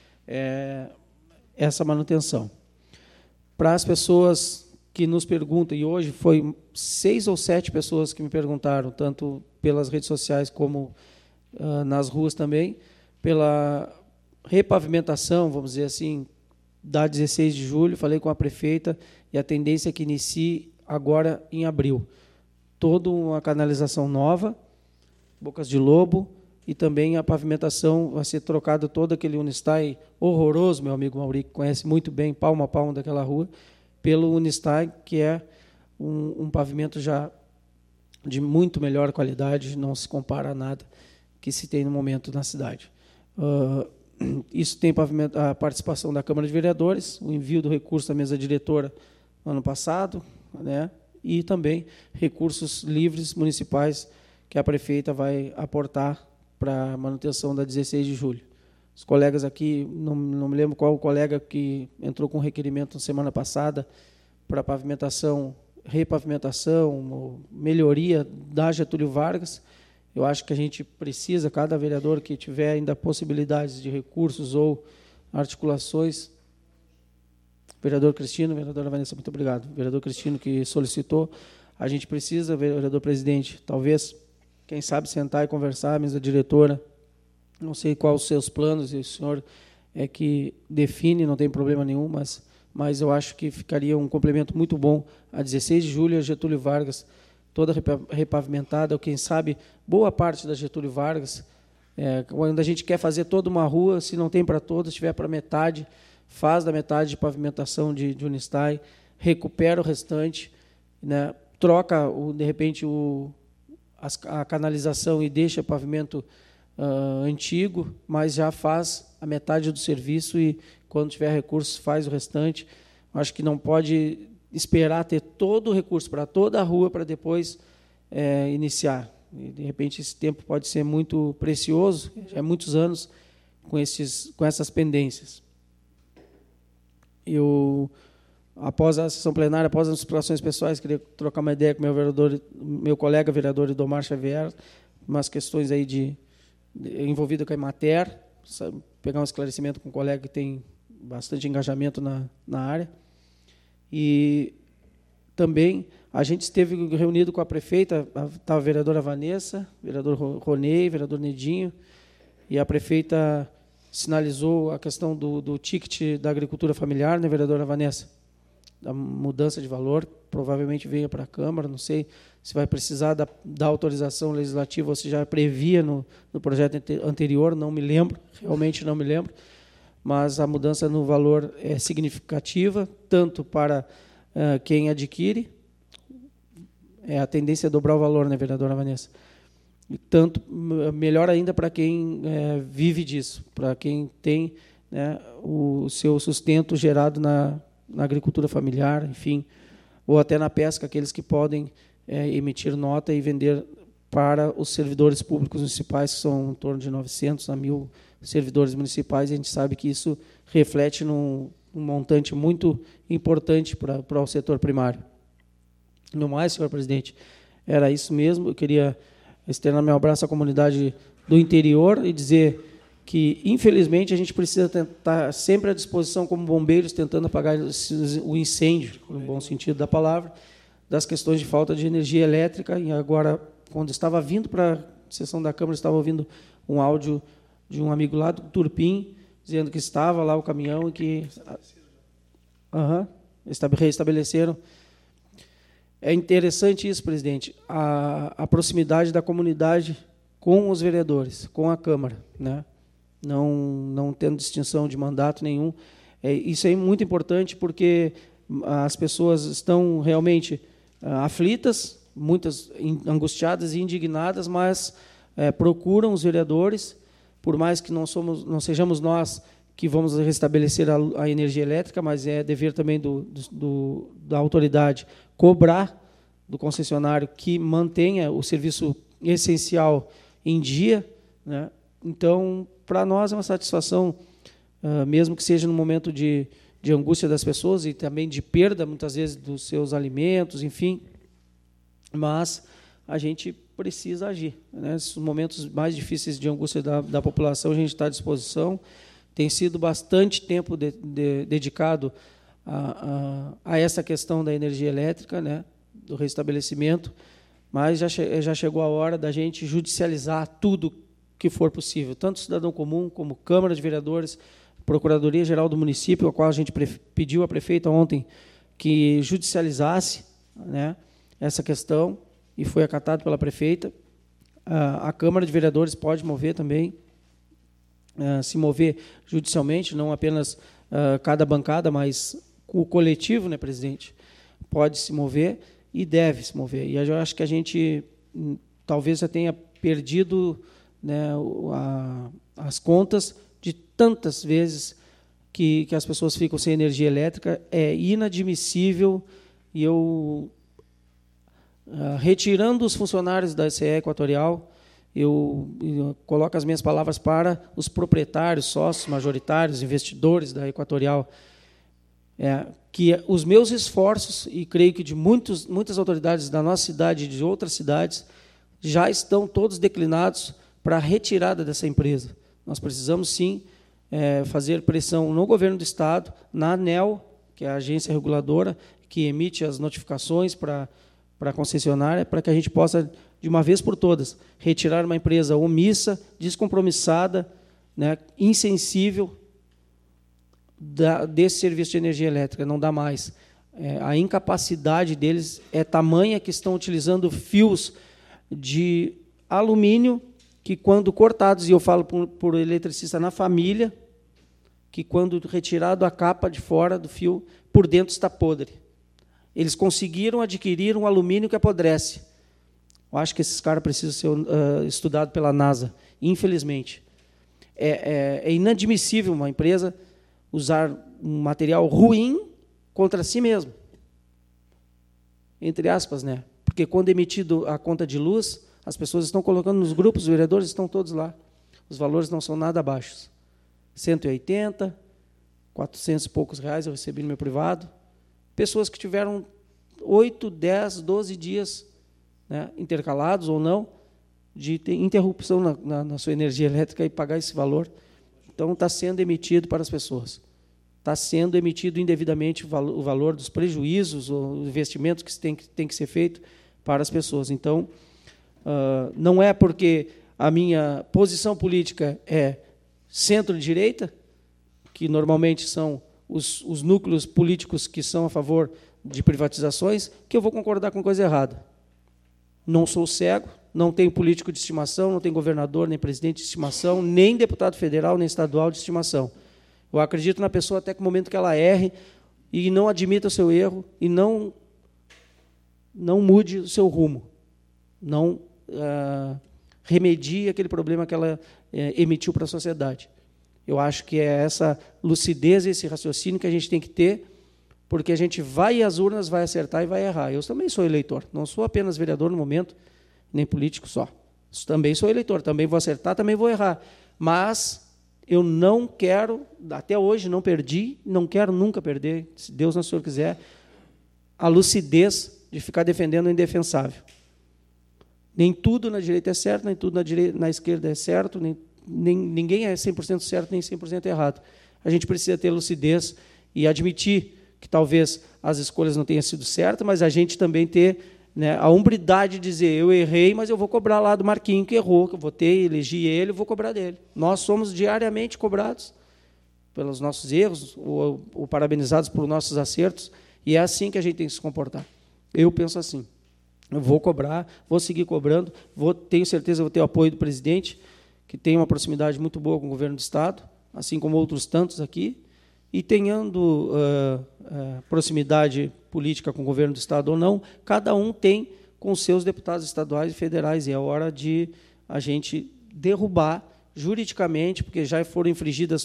essa manutenção. Para as pessoas que nos perguntam, e hoje foi 6 ou 7 pessoas que me perguntaram, tanto pelas redes sociais como nas ruas também, pela repavimentação, vamos dizer assim, da 16 de julho, falei com a prefeita, e a tendência é que inicie agora em abril. Toda uma canalização nova, Bocas de Lobo, e também a pavimentação vai ser trocado todo aquele Unistai horroroso, meu amigo Mauri, que conhece muito bem, palmo a palmo daquela rua, pelo Unistai, que é um pavimento já de muito melhor qualidade, não se compara a nada que se tem no momento na cidade. Isso tem a participação da Câmara de Vereadores, o envio do recurso da mesa diretora no ano passado, né, e também recursos livres municipais que a prefeita vai aportar para a manutenção da 16 de julho. Os colegas aqui, não me lembro qual o colega que entrou com requerimento na semana passada para pavimentação, repavimentação, melhoria da Getúlio Vargas. Eu acho que a gente precisa, cada vereador que tiver ainda possibilidades de recursos ou articulações, vereador Cristino, vereadora Vanessa, muito obrigado. Vereador Cristino que solicitou, a gente precisa, vereador presidente, talvez, quem sabe, sentar e conversar, a mesa diretora, não sei quais os seus planos, e o senhor é que define, não tem problema nenhum, mas eu acho que ficaria um complemento muito bom a 16 de julho, a Getúlio Vargas, toda repavimentada, ou quem sabe, boa parte da Getúlio Vargas, quando a gente quer fazer toda uma rua, se não tem para todos, se tiver para metade, faz da metade de pavimentação de Unistai, recupera o restante, né, troca, de repente, a canalização e deixa pavimento antigo, mas já faz a metade do serviço e, quando tiver recursos, faz o restante. Acho que não pode esperar ter todo o recurso para toda a rua para depois iniciar. E, de repente, esse tempo pode ser muito precioso, já há muitos anos com essas pendências. Eu, após a sessão plenária, após as situações pessoais, queria trocar uma ideia com meu colega vereador Idomar Xavier, umas questões aí envolvidas com a Emater, pegar um esclarecimento com um colega que tem bastante engajamento na área. E também a gente esteve reunido com a prefeita, estava a vereadora Vanessa, vereador Ronei, vereador Nedinho, e a prefeita sinalizou a questão do ticket da agricultura familiar, né, vereadora Vanessa? A mudança de valor, provavelmente venha para a Câmara, não sei se vai precisar da autorização legislativa ou se já previa no projeto anterior, não me lembro, realmente não me lembro, mas a mudança no valor é significativa, tanto para quem adquire, a tendência é dobrar o valor, né, vereadora Vanessa? E tanto, melhor ainda para quem vive disso, para quem tem, né, o seu sustento gerado na agricultura familiar, enfim, ou até na pesca, aqueles que podem emitir nota e vender para os servidores públicos municipais, que são em torno de 900 a 1.000 servidores municipais, e a gente sabe que isso reflete num montante muito importante para o setor primário. No mais, senhor presidente, era isso mesmo. Eu queria externar meu abraço à comunidade do interior e dizer que, infelizmente, a gente precisa estar sempre à disposição como bombeiros, tentando apagar o incêndio, no bom sentido da palavra, das questões de falta de energia elétrica. E agora, quando estava vindo para a sessão da Câmara, estava ouvindo um áudio de um amigo lá do Turpim, dizendo que estava lá o caminhão e que reestabeleceram. É interessante isso, presidente, a proximidade da comunidade com os vereadores, com a Câmara, né? Não tendo distinção de mandato nenhum. Isso é muito importante porque as pessoas estão realmente aflitas, muitas angustiadas e indignadas, mas procuram os vereadores, por mais que não sejamos nós que vamos restabelecer a energia elétrica, mas é dever também da autoridade cobrar do concessionário que mantenha o serviço essencial em dia, né? Então, para nós é uma satisfação, mesmo que seja no momento de angústia das pessoas e também de perda, muitas vezes, dos seus alimentos, enfim, mas a gente precisa agir, né? Nesses momentos mais difíceis de angústia da população, a gente está à disposição. Tem sido bastante tempo dedicado a essa questão da energia elétrica, né, do restabelecimento, mas já chegou a hora da gente judicializar tudo que for possível, tanto cidadão comum como Câmara de Vereadores, Procuradoria-Geral do município, a qual a gente pediu à prefeita ontem que judicializasse, né, essa questão, e foi acatado pela prefeita. A Câmara de Vereadores pode mover também, se mover judicialmente, não apenas cada bancada, mas o coletivo, né, presidente, pode se mover e deve se mover. E eu acho que a gente talvez já tenha perdido, né, as contas de tantas vezes que as pessoas ficam sem energia elétrica. É inadmissível. E eu, retirando os funcionários da SE Equatorial, eu coloco as minhas palavras para os proprietários, sócios majoritários, investidores da Equatorial, que os meus esforços, e creio que de muitas autoridades da nossa cidade e de outras cidades, já estão todos declinados para a retirada dessa empresa. Nós precisamos, sim, fazer pressão no governo do Estado, na ANEEL, que é a agência reguladora, que emite as notificações para a concessionária, para que a gente possa, de uma vez por todas, retirar uma empresa omissa, descompromissada, né, insensível desse serviço de energia elétrica. Não dá mais. A incapacidade deles é tamanha que estão utilizando fios de alumínio que, quando cortados, e eu falo por eletricista na família, que quando retirado a capa de fora do fio, por dentro está podre. Eles conseguiram adquirir um alumínio que apodrece. Eu acho que esses caras precisam ser estudados pela NASA, infelizmente. É inadmissível uma empresa usar um material ruim contra si mesmo. Entre aspas, né? Porque quando é emitido a conta de luz, as pessoas estão colocando nos grupos, os vereadores estão todos lá. Os valores não são nada baixos. 180, 400 e poucos reais eu recebi no meu privado. Pessoas que tiveram 8, 10, 12 dias, né, intercalados ou não, de ter interrupção na sua energia elétrica e pagar esse valor. Então, está sendo emitido para as pessoas. Está sendo emitido indevidamente o valor dos prejuízos ou investimentos que tem que ser feito para as pessoas. Então, não é porque a minha posição política é centro-direita, que normalmente são os núcleos políticos que são a favor de privatizações, que eu vou concordar com coisa errada. Não sou cego, não tenho político de estimação, não tenho governador, nem presidente de estimação, nem deputado federal, nem estadual de estimação. Eu acredito na pessoa até que o momento que ela erre e não admita o seu erro e não mude o seu rumo, não remedie aquele problema que ela emitiu para a sociedade. Eu acho que é essa lucidez, esse raciocínio que a gente tem que ter, porque a gente vai às urnas, vai acertar e vai errar. Eu também sou eleitor, não sou apenas vereador no momento, nem político só. Também sou eleitor, também vou acertar, também vou errar. Mas eu não quero, até hoje não perdi, não quero nunca perder, se Deus não Senhor quiser, a lucidez de ficar defendendo o indefensável. Nem tudo na direita é certo, nem tudo na esquerda é certo, ninguém é 100% certo, nem 100% errado. A gente precisa ter lucidez e admitir que talvez as escolhas não tenham sido certas, mas a gente também ter, né, a hombridade de dizer, eu errei, mas eu vou cobrar lá do Marquinho que errou, que eu votei, elegi ele, eu vou cobrar dele. Nós somos diariamente cobrados pelos nossos erros, ou parabenizados por nossos acertos, e é assim que a gente tem que se comportar. Eu penso assim, eu vou cobrar, vou seguir cobrando, tenho certeza que vou ter o apoio do presidente, que tem uma proximidade muito boa com o governo do Estado, assim como outros tantos aqui, e tendo proximidade política com o governo do Estado ou não, cada um tem com seus deputados estaduais e federais, e é hora de a gente derrubar juridicamente, porque já foram infringidas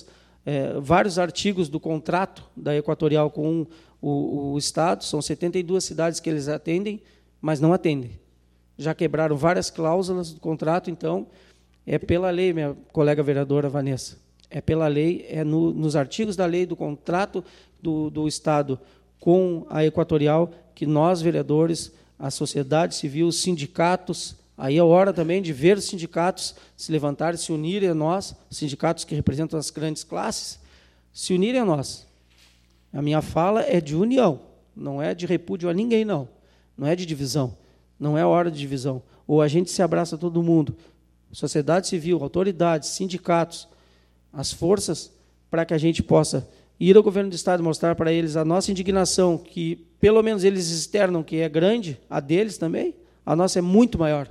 vários artigos do contrato da Equatorial com o Estado, são 72 cidades que eles atendem, mas não atendem. Já quebraram várias cláusulas do contrato, então, é pela lei, minha colega vereadora Vanessa, é pela lei, nos artigos da lei do contrato do Estado com a Equatorial, que nós, vereadores, a sociedade civil, os sindicatos, aí é hora também de ver os sindicatos se levantarem, se unirem a nós, sindicatos que representam as grandes classes, se unirem a nós. A minha fala é de união, não é de repúdio a ninguém, não. Não é de divisão, não é hora de divisão. Ou a gente se abraça todo mundo, sociedade civil, autoridades, sindicatos, as forças, para que a gente possa ir ao governo do Estado e mostrar para eles a nossa indignação, que pelo menos eles externam que é grande, a deles também, a nossa é muito maior.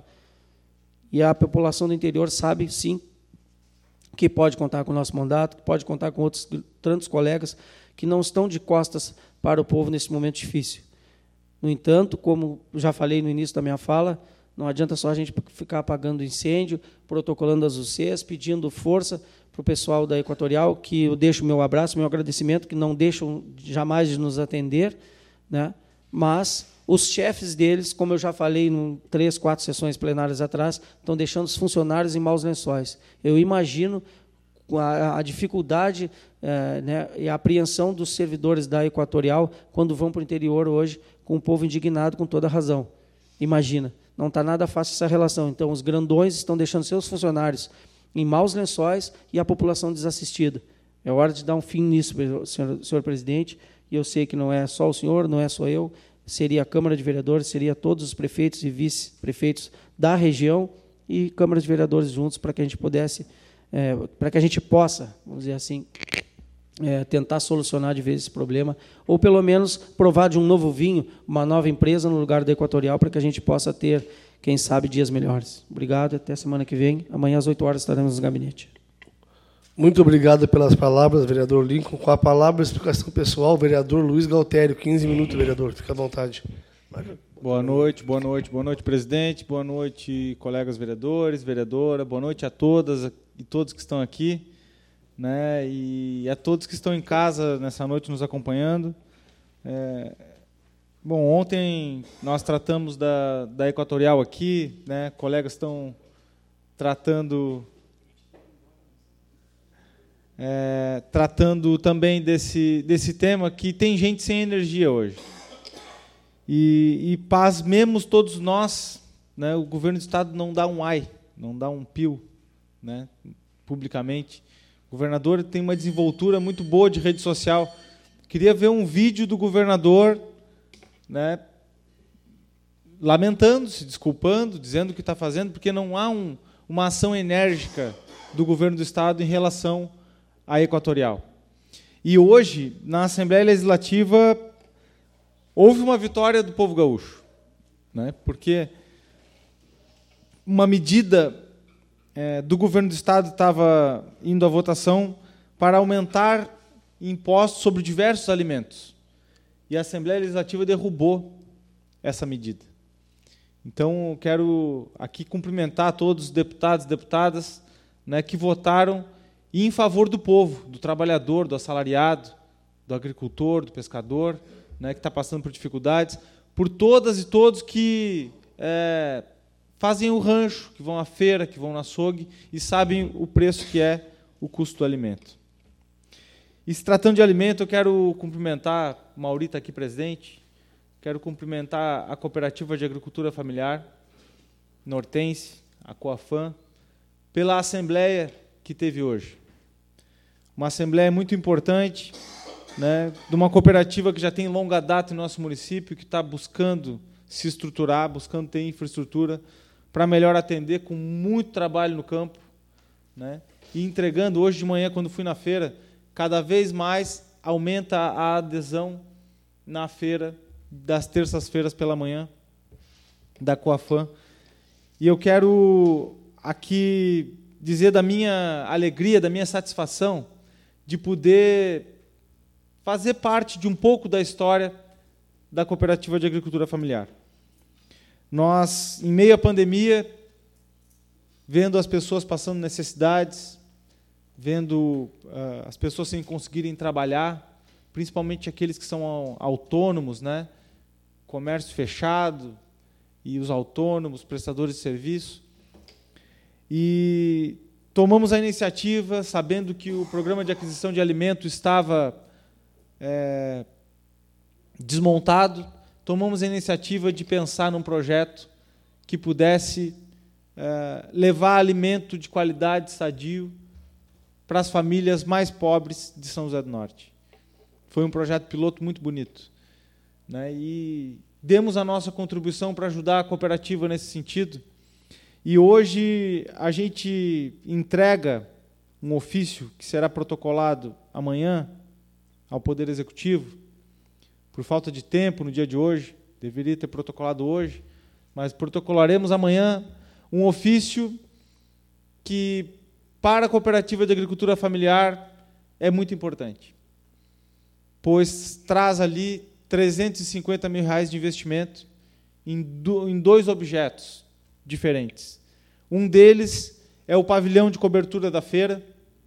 E a população do interior sabe, sim, que pode contar com o nosso mandato, que pode contar com outros tantos colegas que não estão de costas para o povo nesse momento difícil. No entanto, como já falei no início da minha fala, não adianta só a gente ficar apagando incêndio, protocolando as UCs, pedindo força para o pessoal da Equatorial, que eu deixo meu abraço, meu agradecimento, que não deixam jamais de nos atender, né? Mas os chefes deles, como eu já falei em 3, 4 sessões plenárias atrás, estão deixando os funcionários em maus lençóis. Eu imagino a dificuldade né, e a apreensão dos servidores da Equatorial quando vão para o interior hoje, com o povo indignado com toda razão. Imagina, não está nada fácil essa relação. Então, os grandões estão deixando seus funcionários em maus lençóis e a população desassistida. É hora de dar um fim nisso, senhor presidente, e eu sei que não é só o senhor, não é só eu, seria a Câmara de Vereadores, seria todos os prefeitos e vice-prefeitos da região e Câmara de Vereadores juntos, para que a gente pudesse, para que a gente possa, vamos dizer assim, tentar solucionar de vez esse problema, ou pelo menos provar de um novo vinho, uma nova empresa no lugar da Equatorial, para que a gente possa ter, quem sabe, dias melhores. Obrigado, até semana que vem. Amanhã às 8 horas estaremos no gabinete. Muito obrigado pelas palavras, vereador Lincoln. Com a palavra, explicação pessoal, vereador Luiz Galtério. 15 minutos, vereador. Fica à vontade. Boa noite, presidente. Boa noite, colegas vereadores, vereadora. Boa noite a todas e todos que estão aqui, né? E a todos que estão em casa nessa noite nos acompanhando. Bom, ontem nós tratamos da Equatorial aqui, né? Colegas estão tratando também desse tema, que tem gente sem energia hoje. E pasmemos todos nós, né? O governo do Estado não dá um ai, não dá um pio, né? Publicamente. O governador tem uma desenvoltura muito boa de rede social. Queria ver um vídeo do governador, né? Lamentando-se, desculpando, dizendo o que está fazendo, porque não há uma ação enérgica do governo do Estado em relação à Equatorial. E hoje, na Assembleia Legislativa, houve uma vitória do povo gaúcho, né? Porque uma medida do governo do Estado estava indo à votação para aumentar impostos sobre diversos alimentos. E a Assembleia Legislativa derrubou essa medida. Então, eu quero aqui cumprimentar todos os deputados e deputadas, né, que votaram em favor do povo, do trabalhador, do assalariado, do agricultor, do pescador, né, que está passando por dificuldades, por todas e todos que fazem o rancho, que vão à feira, que vão no açougue e sabem o preço que é o custo do alimento. E se tratando de alimento, eu quero cumprimentar, o Mauri está aqui presente, quero cumprimentar a Cooperativa de Agricultura Familiar, Nortense, a Coafam, pela assembleia que teve hoje. Uma assembleia muito importante, né, de uma cooperativa que já tem longa data em nosso município, que está buscando se estruturar, buscando ter infraestrutura para melhor atender, com muito trabalho no campo, né, e entregando. Hoje de manhã, quando fui na feira, cada vez mais aumenta a adesão na feira, das terças-feiras pela manhã, da Coafam. E eu quero aqui dizer da minha alegria, da minha satisfação de poder fazer parte de um pouco da história da Cooperativa de Agricultura Familiar. Nós, em meio à pandemia, vendo as pessoas passando necessidades, vendo as pessoas sem conseguirem trabalhar, principalmente aqueles que são autônomos, né? Comércio fechado, e os autônomos, prestadores de serviço. E tomamos a iniciativa, sabendo que o programa de aquisição de alimento estava desmontado, tomamos a iniciativa de pensar num projeto que pudesse levar alimento de qualidade, sadio, para as famílias mais pobres de São José do Norte. Foi um projeto piloto muito bonito, né? E demos a nossa contribuição para ajudar a cooperativa nesse sentido. E hoje a gente entrega um ofício que será protocolado amanhã ao Poder Executivo. Por falta de tempo no dia de hoje, deveria ter protocolado hoje, mas protocolaremos amanhã um ofício que, para a Cooperativa de Agricultura Familiar, é muito importante, pois traz ali R$350 mil de investimento em dois objetos diferentes. Um deles é o pavilhão de cobertura da feira,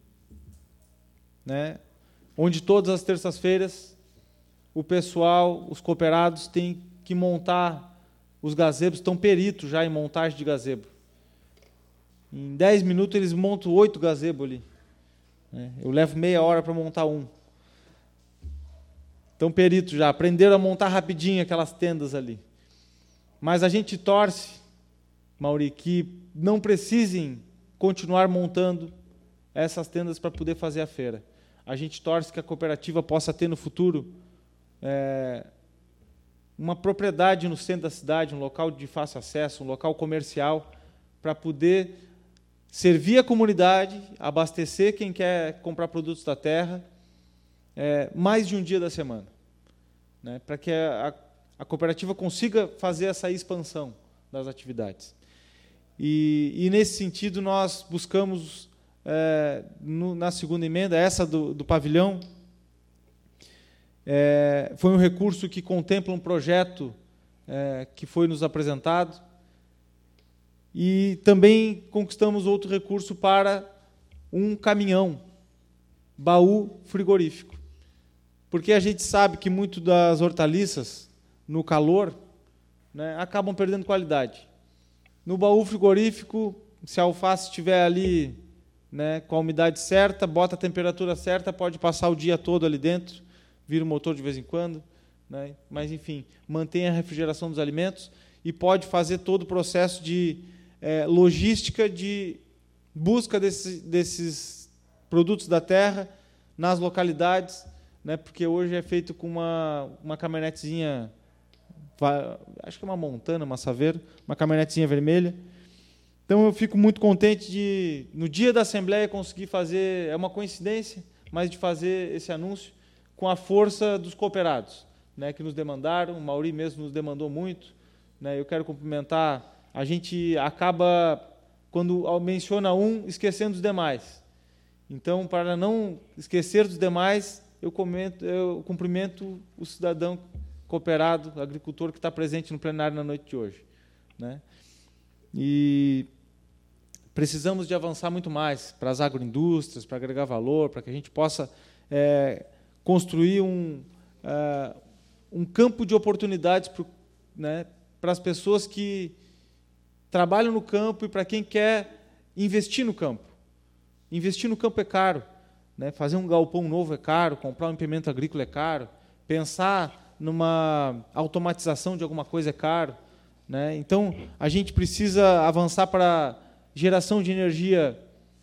né, onde todas as terças-feiras o pessoal, os cooperados, têm que montar os gazebos, estão peritos já em montagem de gazebo. Em 10 minutos eles montam 8 gazebos ali. Eu levo meia hora para montar um. Estão peritos já, aprenderam a montar rapidinho aquelas tendas ali. Mas a gente torce, Mauri, que não precisem continuar montando essas tendas para poder fazer a feira. A gente torce que a cooperativa possa ter no futuro uma propriedade no centro da cidade, um local de fácil acesso, um local comercial, para poder servir a comunidade, abastecer quem quer comprar produtos da terra, mais de um dia da semana, né, para que a cooperativa consiga fazer essa expansão das atividades. E nesse sentido, nós buscamos, na segunda emenda, essa do pavilhão, foi um recurso que contempla um projeto que foi nos apresentado. E também conquistamos outro recurso para um caminhão, baú frigorífico. Porque a gente sabe que muito das hortaliças, no calor, né, acabam perdendo qualidade. No baú frigorífico, se a alface estiver ali, né, com a umidade certa, bota a temperatura certa, pode passar o dia todo ali dentro, vira o motor de vez em quando, né, mas, enfim, mantém a refrigeração dos alimentos e pode fazer todo o processo de logística de busca desses produtos da terra nas localidades, né, porque hoje é feito com uma caminhonetezinha, acho que é uma Montana, uma Saveiro, uma caminhonetezinha vermelha. Então eu fico muito contente de, no dia da Assembleia, conseguir fazer, é uma coincidência, mas de fazer esse anúncio com a força dos cooperados, né, que nos demandaram, o Mauri mesmo nos demandou muito, né, eu quero cumprimentar, a gente acaba, quando menciona um, esquecendo os demais. Então, para não esquecer dos demais, eu cumprimento o cidadão cooperado, o agricultor que está presente no plenário na noite de hoje, né? E precisamos de avançar muito mais para as agroindústrias, para agregar valor, para que a gente possa construir um campo de oportunidades né, para as pessoas que trabalham no campo e para quem quer investir no campo. Investir no campo é caro, né? Fazer um galpão novo é caro, comprar um implemento agrícola é caro, pensar numa automatização de alguma coisa é caro, né? Então, a gente precisa avançar para geração de energia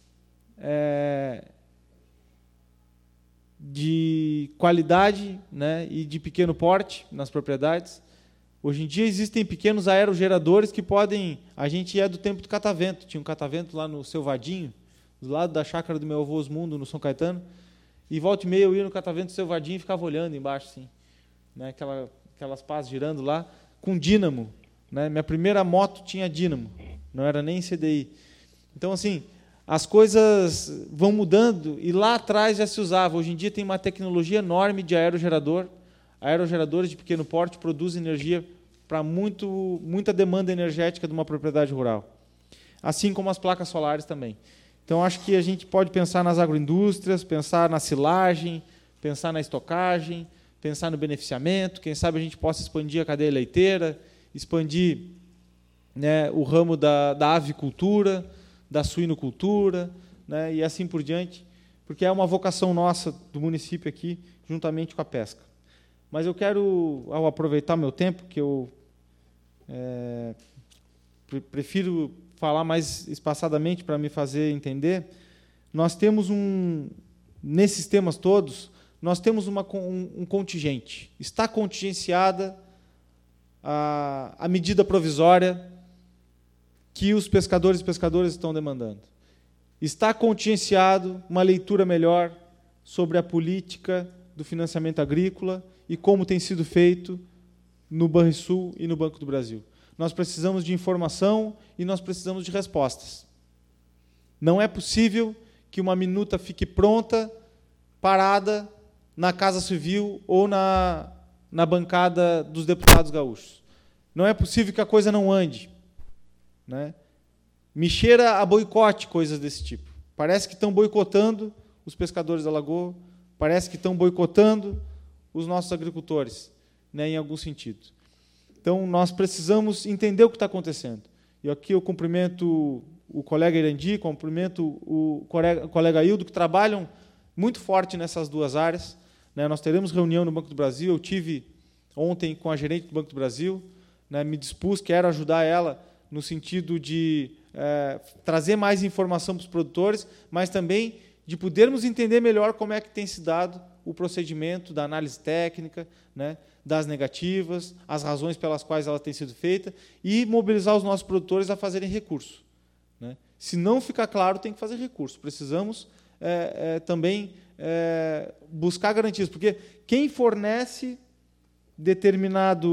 de qualidade, né, e de pequeno porte nas propriedades. Hoje em dia existem pequenos aerogeradores que podem... A gente é do tempo do catavento. Tinha um catavento lá no Seu Vadinho, do lado da chácara do meu avô Osmundo, no São Caetano, e volta e meia eu ia no catavento do Seu Vadinho e ficava olhando embaixo, assim, né, aquelas pás girando lá, com dínamo, né? Minha primeira moto tinha dínamo, não era nem CDI. Então, assim, as coisas vão mudando, e lá atrás já se usava. Hoje em dia tem uma tecnologia enorme de aerogerador. Aerogeradores de pequeno porte produzem energia para muita demanda energética de uma propriedade rural. Assim como as placas solares também. Então, acho que a gente pode pensar nas agroindústrias, pensar na silagem, pensar na estocagem, pensar no beneficiamento. Quem sabe a gente possa expandir a cadeia leiteira, expandir, né, o ramo da avicultura, da suinocultura, né, e assim por diante, porque é uma vocação nossa do município aqui, juntamente com a pesca. Mas eu quero, ao aproveitar meu tempo, que eu prefiro falar mais espaçadamente para me fazer entender, nós temos nesses temas todos, nós temos um contingente. Está contingenciada a medida provisória que os pescadores e pescadoras estão demandando. Está contingenciado uma leitura melhor sobre a política do financiamento agrícola e como tem sido feito no Banrisul e no Banco do Brasil. Nós precisamos de informação e nós precisamos de respostas. Não é possível que uma minuta fique pronta, parada, na Casa Civil ou na bancada dos deputados gaúchos. Não é possível que a coisa não ande, né? Me cheira a boicote coisas desse tipo. Parece que estão boicotando os pescadores da Lagoa, parece que estão boicotando os nossos agricultores, né, em algum sentido. Então, nós precisamos entender o que está acontecendo. E aqui eu cumprimento o colega Irandi, cumprimento o colega Hildo, que trabalham muito forte nessas duas áreas, né? Nós teremos reunião no Banco do Brasil. Eu tive ontem com a gerente do Banco do Brasil, né, me dispus, quero ajudar ela no sentido de trazer mais informação para os produtores, mas também de podermos entender melhor como é que tem se dado o procedimento da análise técnica, né, das negativas, as razões pelas quais ela tem sido feita, e mobilizar os nossos produtores a fazerem recurso, né? Se não ficar claro, tem que fazer recurso. Precisamos também buscar garantias, porque quem fornece determinada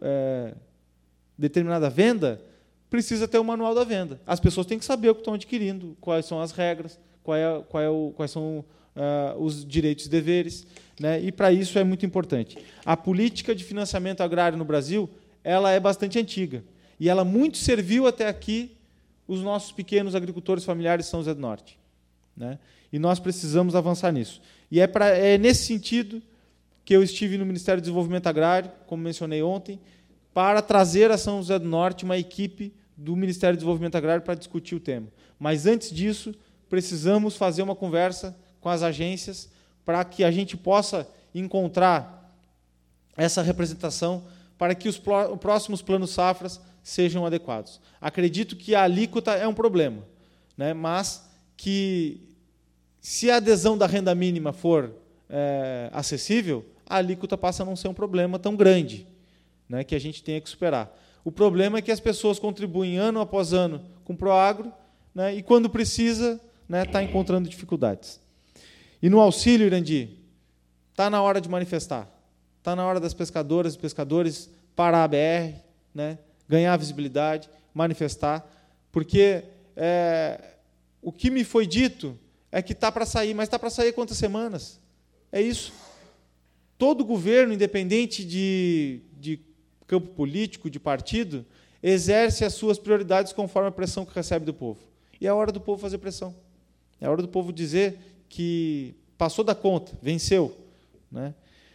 venda precisa ter o manual da venda. As pessoas têm que saber o que estão adquirindo, quais são as regras, quais são os direitos e deveres, né? E para isso é muito importante. A política de financiamento agrário no Brasil ela é bastante antiga. E ela muito serviu até aqui os nossos pequenos agricultores familiares de São José do Norte, né? E nós precisamos avançar nisso. E é nesse sentido que eu estive no Ministério do Desenvolvimento Agrário, como mencionei ontem, para trazer a São José do Norte uma equipe do Ministério do Desenvolvimento Agrário para discutir o tema. Mas, antes disso, precisamos fazer uma conversa com as agências para que a gente possa encontrar essa representação para que os próximos planos safras sejam adequados. Acredito que a alíquota é um problema, né? Mas que, se a adesão da renda mínima for acessível, a alíquota passa a não ser um problema tão grande, né, que a gente tenha que superar. O problema é que as pessoas contribuem ano após ano com o Proagro, né, e, quando precisa, está encontrando dificuldades. E no auxílio, Irandi, está na hora de manifestar. Está na hora das pescadoras e pescadores parar a BR, né, ganhar visibilidade, manifestar, porque o que me foi dito é que está para sair, mas está para sair quantas semanas? É isso. Todo governo, independente de campo político, de partido, exerce as suas prioridades conforme a pressão que recebe do povo. E é a hora do povo fazer pressão. É a hora do povo dizer que passou da conta, venceu, né?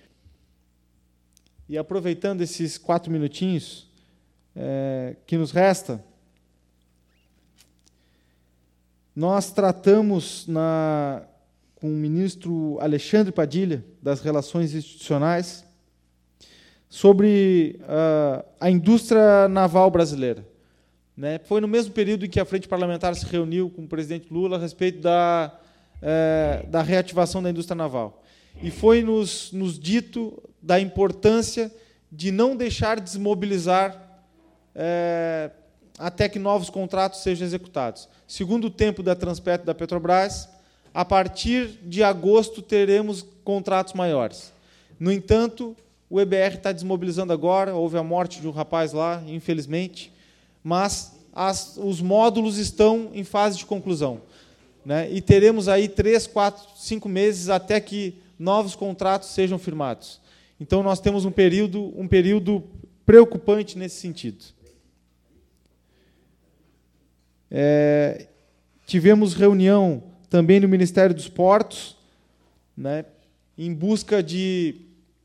E, aproveitando esses 4 minutinhos que nos resta, nós tratamos com o ministro Alexandre Padilha, das Relações Institucionais, sobre a indústria naval brasileira, né? Foi no mesmo período em que a Frente Parlamentar se reuniu com o presidente Lula a respeito da reativação da indústria naval. E foi nos dito da importância de não deixar desmobilizar até que novos contratos sejam executados. Segundo o tempo da Transpetro e da Petrobras, a partir de agosto teremos contratos maiores. No entanto, o EBR está desmobilizando agora, houve a morte de um rapaz lá, infelizmente, mas os módulos estão em fase de conclusão, né? E teremos aí 3, 4, 5 meses até que novos contratos sejam firmados. Então, nós temos um período preocupante nesse sentido. Tivemos reunião também no Ministério dos Portos, né, em busca de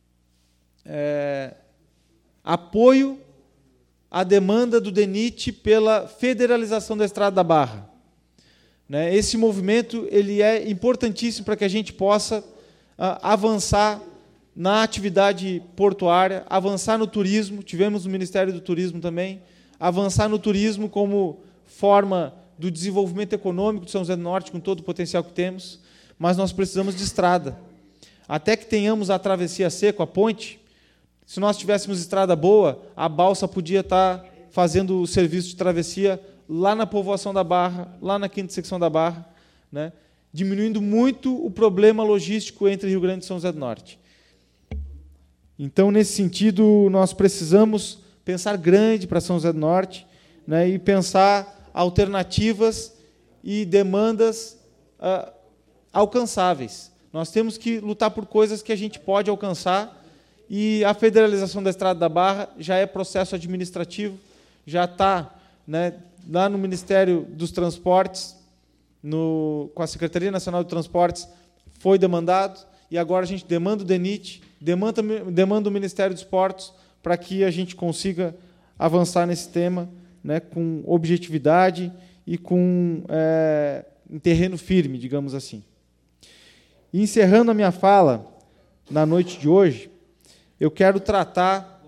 apoio à demanda do DENIT pela federalização da Estrada da Barra, né? Esse movimento ele é importantíssimo para que a gente possa avançar na atividade portuária, avançar no turismo, tivemos o Ministério do Turismo também, avançar no turismo como forma do desenvolvimento econômico de São José do Norte, com todo o potencial que temos, mas nós precisamos de estrada. Até que tenhamos a travessia seco, a ponte, se nós tivéssemos estrada boa, a balsa podia estar fazendo o serviço de travessia lá na povoação da Barra, lá na 5ª secção da Barra, né, diminuindo muito o problema logístico entre Rio Grande e São José do Norte. Então, nesse sentido, nós precisamos pensar grande para São José do Norte, né, e pensar alternativas e demandas alcançáveis. Nós temos que lutar por coisas que a gente pode alcançar, e a federalização da Estrada da Barra já é processo administrativo, já está, né, lá no Ministério dos Transportes, com a Secretaria Nacional de Transportes, foi demandado, e agora a gente demanda o DENIT, demanda o Ministério dos Portos, para que a gente consiga avançar nesse tema, né, com objetividade e com um terreno firme, digamos assim. E, encerrando a minha fala na noite de hoje, eu quero tratar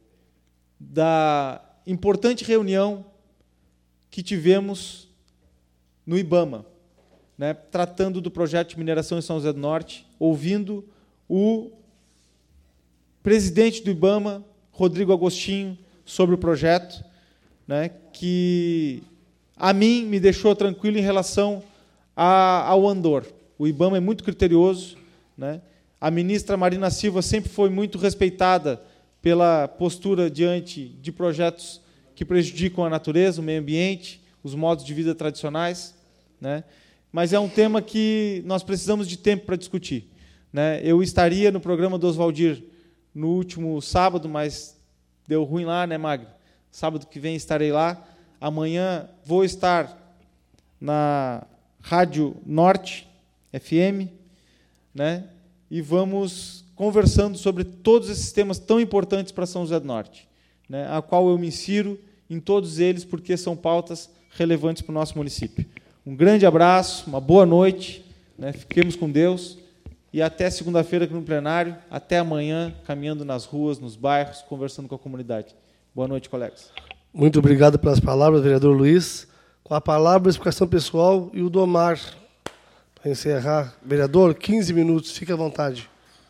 da importante reunião que tivemos no IBAMA, né, tratando do projeto de mineração em São José do Norte, ouvindo o presidente do IBAMA, Rodrigo Agostinho, sobre o projeto, né, que a mim me deixou tranquilo em relação ao andor. O IBAMA é muito criterioso, né? A ministra Marina Silva sempre foi muito respeitada pela postura diante de projetos que prejudicam a natureza, o meio ambiente, os modos de vida tradicionais, né? Mas é um tema que nós precisamos de tempo para discutir, né? Eu estaria no programa do Oswaldir no último sábado, mas deu ruim lá, né, Magno? Sábado que vem estarei lá. Amanhã vou estar na Rádio Norte FM, né? E vamos conversando sobre todos esses temas tão importantes para São José do Norte, né? A qual eu me insiro em todos eles, porque são pautas relevantes para o nosso município. Um grande abraço, uma boa noite, né? Fiquemos com Deus e até segunda-feira aqui no plenário, até amanhã, caminhando nas ruas, nos bairros, conversando com a comunidade. Boa noite, colegas. Muito obrigado pelas palavras, vereador Luiz. Com a palavra, a explicação pessoal e o Domar. Para encerrar, vereador, 15 minutos, fique à vontade.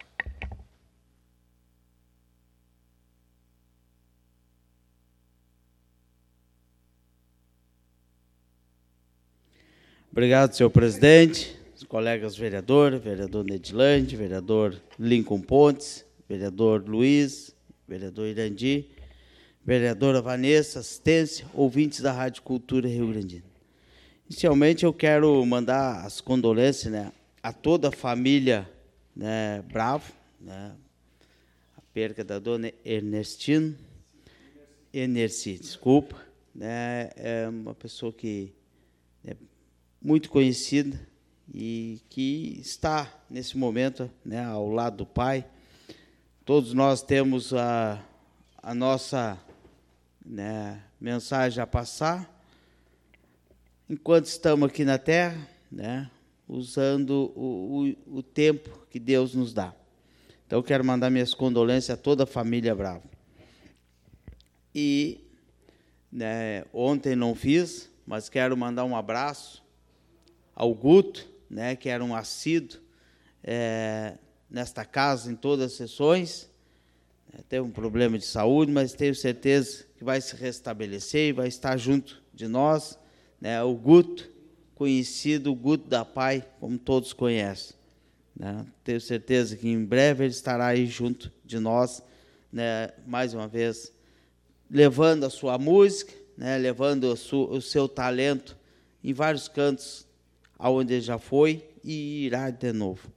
Obrigado, senhor presidente, os colegas vereador Nedilande, vereador Lincoln Pontes, vereador Luiz, vereador Irandi, vereadora Vanessa, assistência, ouvintes da Rádio Cultura Rio Grandino. Inicialmente, eu quero mandar as condolências, né, a toda a família, né, Bravo, né, a perda da dona Ernestina, desculpa, né, é uma pessoa que é muito conhecida e que está, nesse momento, né, ao lado do pai. Todos nós temos a nossa, né, mensagem a passar, enquanto estamos aqui na Terra, né, usando o tempo que Deus nos dá. Então, eu quero mandar minhas condolências a toda a família Bravo. E, né, ontem não fiz, mas quero mandar um abraço ao Guto, né, que era um assíduo nesta casa, em todas as sessões. Teve um problema de saúde, mas tenho certeza que vai se restabelecer e vai estar junto de nós, né, o Guto, conhecido, o Guto da Pai, como todos conhecem, né. Tenho certeza que em breve ele estará aí junto de nós, né, mais uma vez, levando a sua música, né, levando o seu talento em vários cantos aonde ele já foi e irá de novo.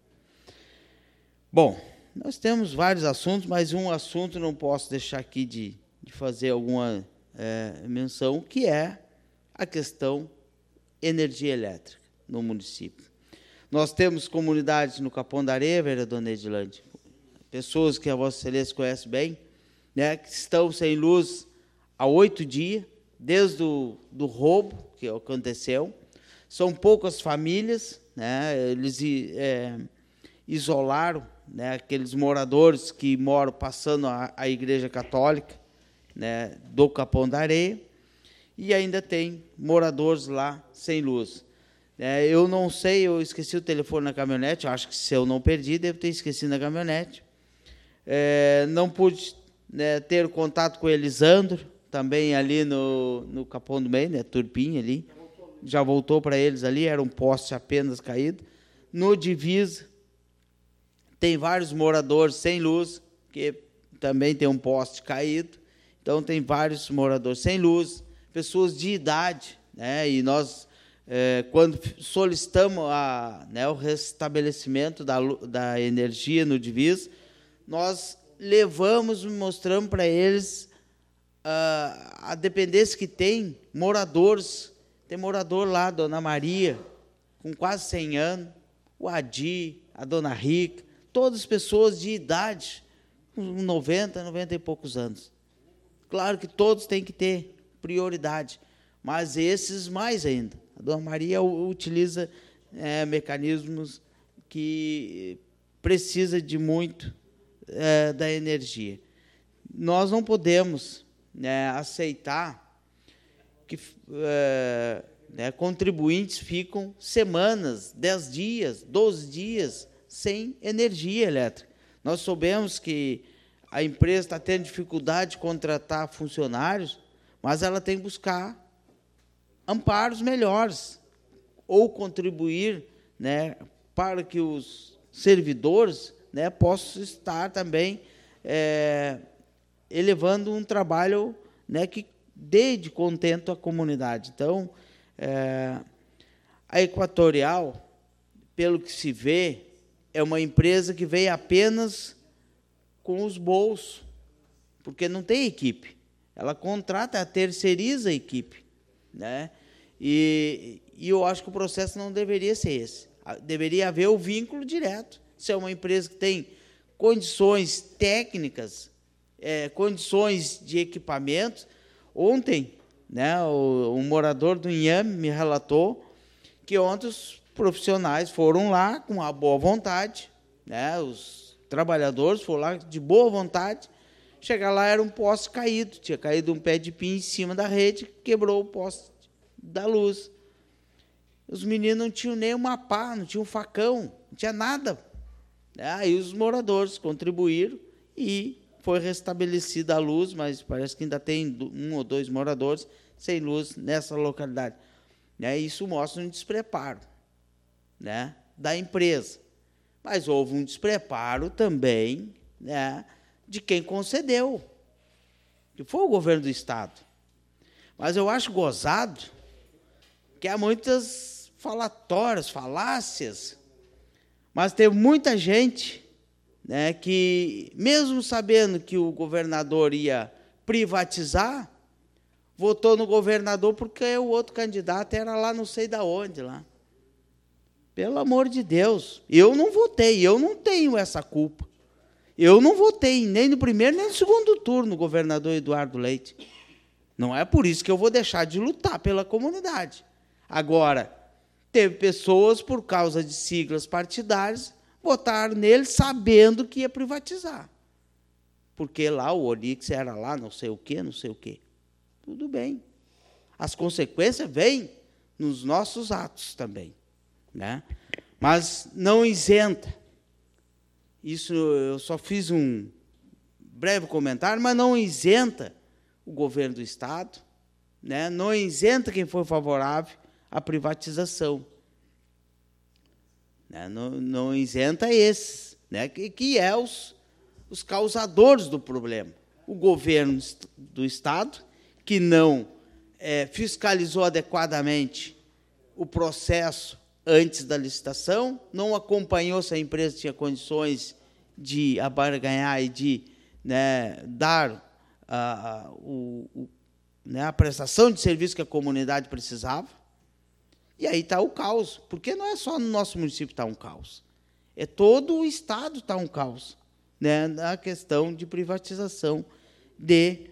Bom, nós temos vários assuntos, mas um assunto não posso deixar aqui de fazer alguma menção, que é a questão energia elétrica no município. Nós temos comunidades no Capão da Areia, vereador Nedilande, pessoas que a Vossa Excelência conhece bem, né, que estão sem luz há 8 dias, desde do roubo que aconteceu. São poucas famílias, né, eles isolaram, né, aqueles moradores que moram passando a Igreja Católica, né, do Capão da Areia, e ainda tem moradores lá sem luz. Eu não sei, eu esqueci o telefone na caminhonete, acho que se eu não perdi, devo ter esquecido na caminhonete. Não pude, né, ter contato com o Elisandro, também ali no Capão do Meio, né, Turpinha ali. Já voltou para eles ali, era um poste apenas caído. No Divisa, tem vários moradores sem luz, que também tem um poste caído. Então, tem vários moradores sem luz, pessoas de idade, né? E nós, quando solicitamos o restabelecimento da energia no Divisa, nós levamos e mostramos para eles a dependência que tem moradores. Tem morador lá, Dona Maria, com quase 100 anos, o Adi, a Dona Rica, todas pessoas de idade, com 90 e poucos anos. Claro que todos têm que ter prioridade, mas esses mais ainda. A Dona Maria utiliza mecanismos que precisa de muito da energia. Nós não podemos, né, aceitar que contribuintes ficam semanas, 10 dias, 12 dias sem energia elétrica. Nós soubemos que a empresa está tendo dificuldade de contratar funcionários, mas ela tem que buscar amparos melhores ou contribuir, né, para que os servidores, né, possam estar também elevando um trabalho, né, que dê de contento à comunidade. Então, a Equatorial, pelo que se vê, é uma empresa que veio apenas com os bolsos, porque não tem equipe. Ela contrata, terceiriza a equipe, né? E eu acho que o processo não deveria ser esse. Deveria haver o vínculo direto. Se é uma empresa que tem condições técnicas, condições de equipamentos. Ontem, né, um morador do Inhame me relatou que ontem os profissionais foram lá com a boa vontade, né, os trabalhadores foram lá de boa vontade. Chegar lá, era um poste caído, tinha caído um pé de pinho em cima da rede, quebrou o poste da luz. Os meninos não tinham nem uma pá, não tinham um facão, não tinha nada. Aí os moradores contribuíram e foi restabelecida a luz, mas parece que ainda tem 1 ou 2 moradores sem luz nessa localidade. Isso mostra um despreparo, né, da empresa. Mas houve um despreparo também, né, de quem concedeu, que foi o governo do Estado. Mas eu acho gozado que há muitas falatórias, falácias, mas teve muita gente, né, que, mesmo sabendo que o governador ia privatizar, votou no governador porque o outro candidato era lá não sei de onde. Lá. Pelo amor de Deus, eu não votei, eu não tenho essa culpa. Eu não votei nem no primeiro nem no segundo turno no governador Eduardo Leite. Não é por isso que eu vou deixar de lutar pela comunidade. Agora, teve pessoas, por causa de siglas partidárias, votaram nele sabendo que ia privatizar. Porque lá o Onix era lá não sei o quê, não sei o quê. Tudo bem. As consequências vêm nos nossos atos também, né? Mas não isenta. Isso eu só fiz um breve comentário, mas não isenta o governo do Estado, né? Não isenta quem foi favorável à privatização. Né? Não isenta esses, né? que é os causadores do problema. O governo do Estado, que não fiscalizou adequadamente o processo antes da licitação, não acompanhou se a empresa tinha condições de abarganhar e de, né, dar a prestação de serviço que a comunidade precisava. E aí está o caos, porque não é só no nosso município que está um caos, é todo o Estado está um caos, né, na questão de privatização de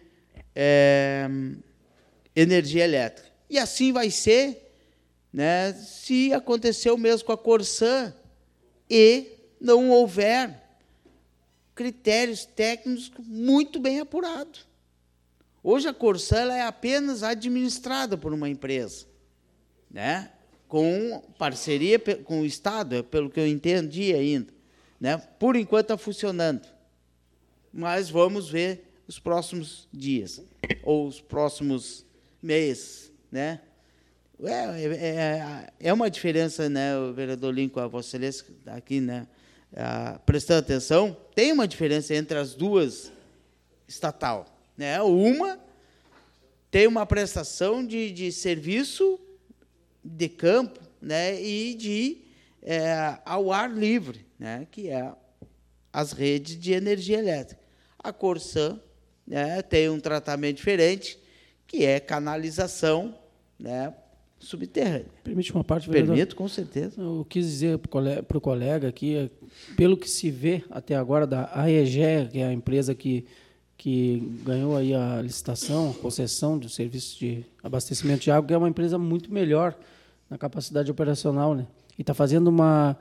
energia elétrica. E assim vai ser, né, se acontecer o mesmo com a Corsã e não houver critérios técnicos muito bem apurados. Hoje a Corsã ela é apenas administrada por uma empresa, né, com parceria com o Estado, pelo que eu entendi ainda. Né, por enquanto está funcionando, mas vamos ver os próximos dias, ou os próximos meses. Né? É uma diferença, né, o vereador Lincoln, a Vossa Excelência, aqui, né, prestando atenção, tem uma diferença entre as duas estatal. Né? Uma tem uma prestação de serviço de campo, né, e ao ar livre, né, que é as redes de energia elétrica. A Corsã, né, tem um tratamento diferente, que é canalização, né, subterrânea. Permite uma parte, vereador? Permito, com certeza. Eu quis dizer para o colega aqui, pelo que se vê até agora da AEGEA, que é a empresa que ganhou aí a licitação, a concessão do serviço de abastecimento de água, que é uma empresa muito melhor na capacidade operacional, né? E está fazendo uma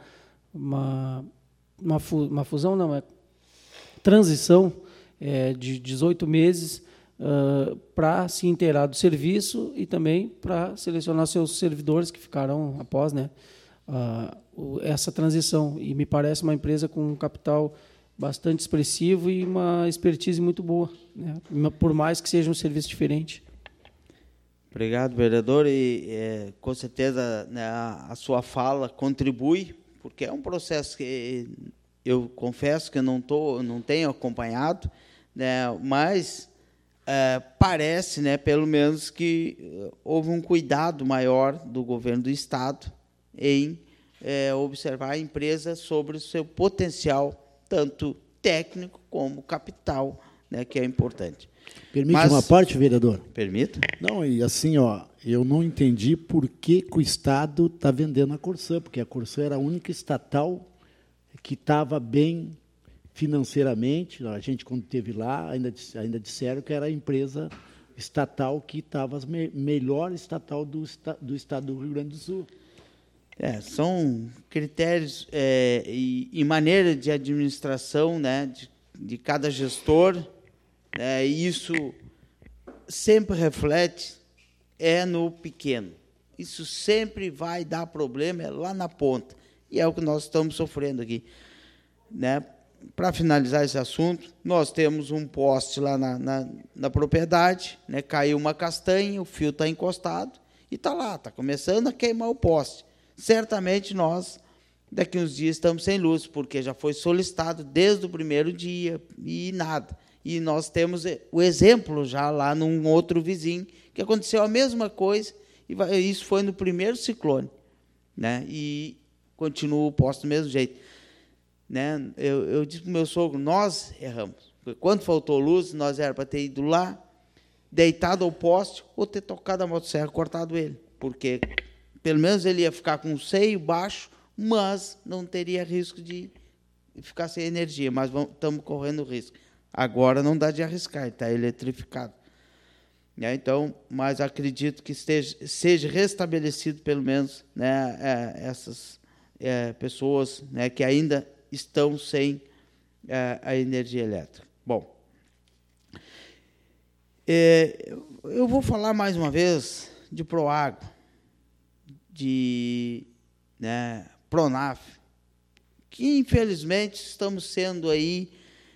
fusão, não, é transição de 18 meses para se inteirar do serviço e também para selecionar seus servidores que ficarão após, né, essa transição. E me parece uma empresa com um capital bastante expressivo e uma expertise muito boa, né, por mais que seja um serviço diferente. Obrigado, vereador. E com certeza, né, a sua fala contribui, porque é um processo que eu confesso que eu não tenho acompanhado, né, mas parece, né, pelo menos, que houve um cuidado maior do governo do Estado em observar a empresa sobre o seu potencial, tanto técnico como capital, né, que é importante. Permite Mas- uma parte, vereador? Permita? Não, e assim, ó, eu não entendi por que o Estado está vendendo a Corsã, porque a Corsã era a única estatal que estava bem financeiramente. A gente, quando esteve lá, ainda disseram que era a empresa estatal que estava melhor estatal do Estado do Rio Grande do Sul. São critérios e maneira de administração, né, de cada gestor, né, e isso sempre reflete no pequeno. Isso sempre vai dar problema lá na ponta, e é o que nós estamos sofrendo aqui. Né? Para finalizar esse assunto, nós temos um poste lá na propriedade, né, caiu uma castanha, o fio está encostado, e está lá, está começando a queimar o poste. Certamente nós, daqui uns dias, estamos sem luz, porque já foi solicitado desde o primeiro dia e nada. E nós temos o exemplo já lá num outro vizinho, que aconteceu a mesma coisa, e isso foi no primeiro ciclone, né? E continua o poste do mesmo jeito. Né? Eu disse para o meu sogro, nós erramos. Porque quando faltou luz, nós era para ter ido lá, deitado ao poste, ou ter tocado a motosserra e cortado ele. Porque pelo menos ele ia ficar com o seio baixo, mas não teria risco de ficar sem energia. Mas estamos correndo risco. Agora não dá de arriscar, está eletrificado. Então, mas acredito que seja restabelecido, pelo menos, né, essas pessoas, né, que ainda estão sem a energia elétrica. Bom, eu vou falar mais uma vez de Proagro, de Pronaf, que infelizmente estamos sendo aí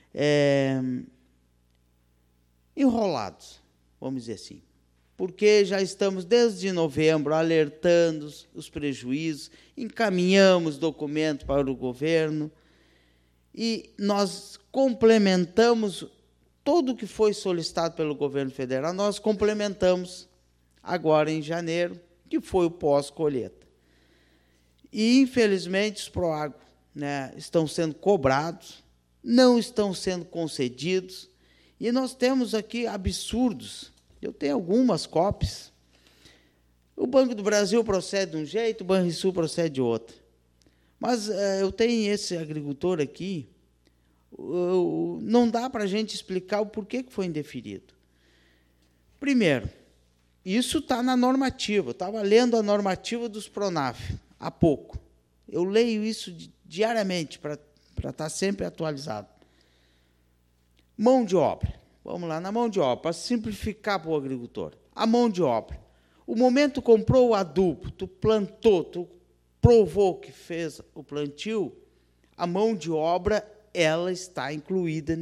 enrolados, vamos dizer assim, porque já estamos desde novembro alertando os prejuízos, encaminhamos documento para o governo e nós complementamos tudo o que foi solicitado pelo governo federal, nós complementamos agora em janeiro, que foi o pós-colheita. E, infelizmente, os Proagro, né, estão sendo cobrados, não estão sendo concedidos, e nós temos aqui absurdos. Eu tenho algumas cópias. O Banco do Brasil procede de um jeito, o Banrisul procede de outro. Mas eu tenho esse agricultor aqui, não dá para a gente explicar o porquê que foi indeferido. Primeiro, isso está na normativa. Eu estava lendo a normativa dos Pronaf há pouco. Eu leio isso diariamente para estar sempre atualizado. Mão de obra. Vamos lá, na mão de obra, para simplificar para o agricultor. A mão de obra. O momento comprou o adubo, tu plantou, tu provou que fez o plantio, a mão de obra ela está incluída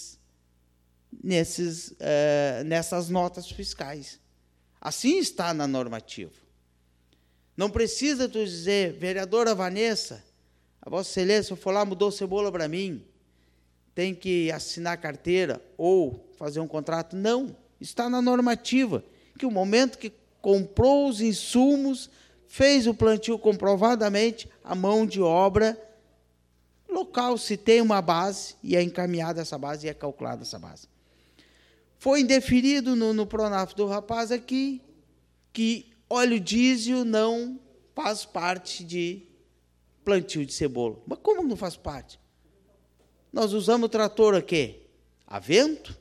nessas notas fiscais. Assim está na normativa. Não precisa tu dizer, vereadora Vanessa, a Vossa Excelência foi lá, mudou cebola para mim, tem que assinar carteira ou fazer um contrato. Não, está na normativa, que o momento que comprou os insumos, fez o plantio comprovadamente, a mão de obra local, se tem uma base, e é encaminhada essa base, e é calculada essa base. Foi indeferido no Pronaf do rapaz aqui, que óleo diesel não faz parte de plantio de cebola. Mas como não faz parte? Nós usamos o trator aqui a vento?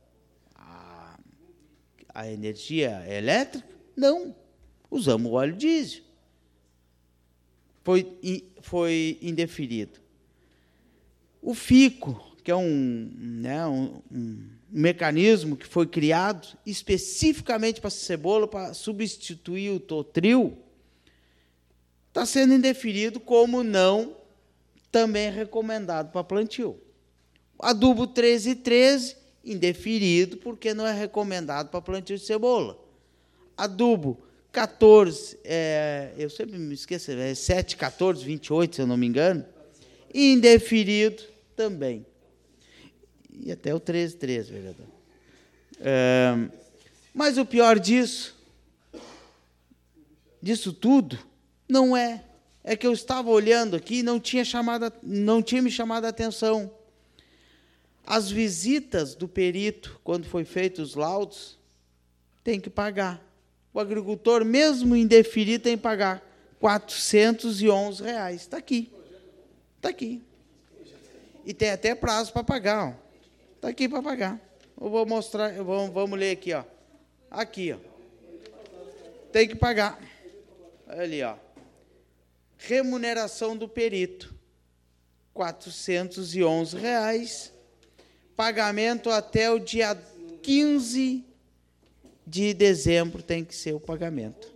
A energia elétrica? Não. Usamos o óleo diesel. Foi indeferido. O FICO, que é um mecanismo que foi criado especificamente para a cebola, para substituir o Totril, está sendo indeferido como não também recomendado para plantio. Adubo 1313, indeferido, porque não é recomendado para plantio de cebola. Adubo 14, eu sempre me esqueço, 7, 14, 28, se eu não me engano, indeferido também. E até o 1313, vereador. Mas o pior disso tudo, não é que eu estava olhando aqui e não tinha me chamado a atenção. As visitas do perito, quando foi feitos os laudos, tem que pagar. O agricultor, mesmo indeferido, tem que pagar R$ 411. Está aqui. Está aqui. E tem até prazo para pagar. Está aqui para pagar. Eu vou mostrar, vamos ler aqui. Ó. Aqui. Ó. Tem que pagar. Olha ali. Ó. Remuneração do perito. R$ 411. Pagamento até o dia 15 de dezembro tem que ser o pagamento.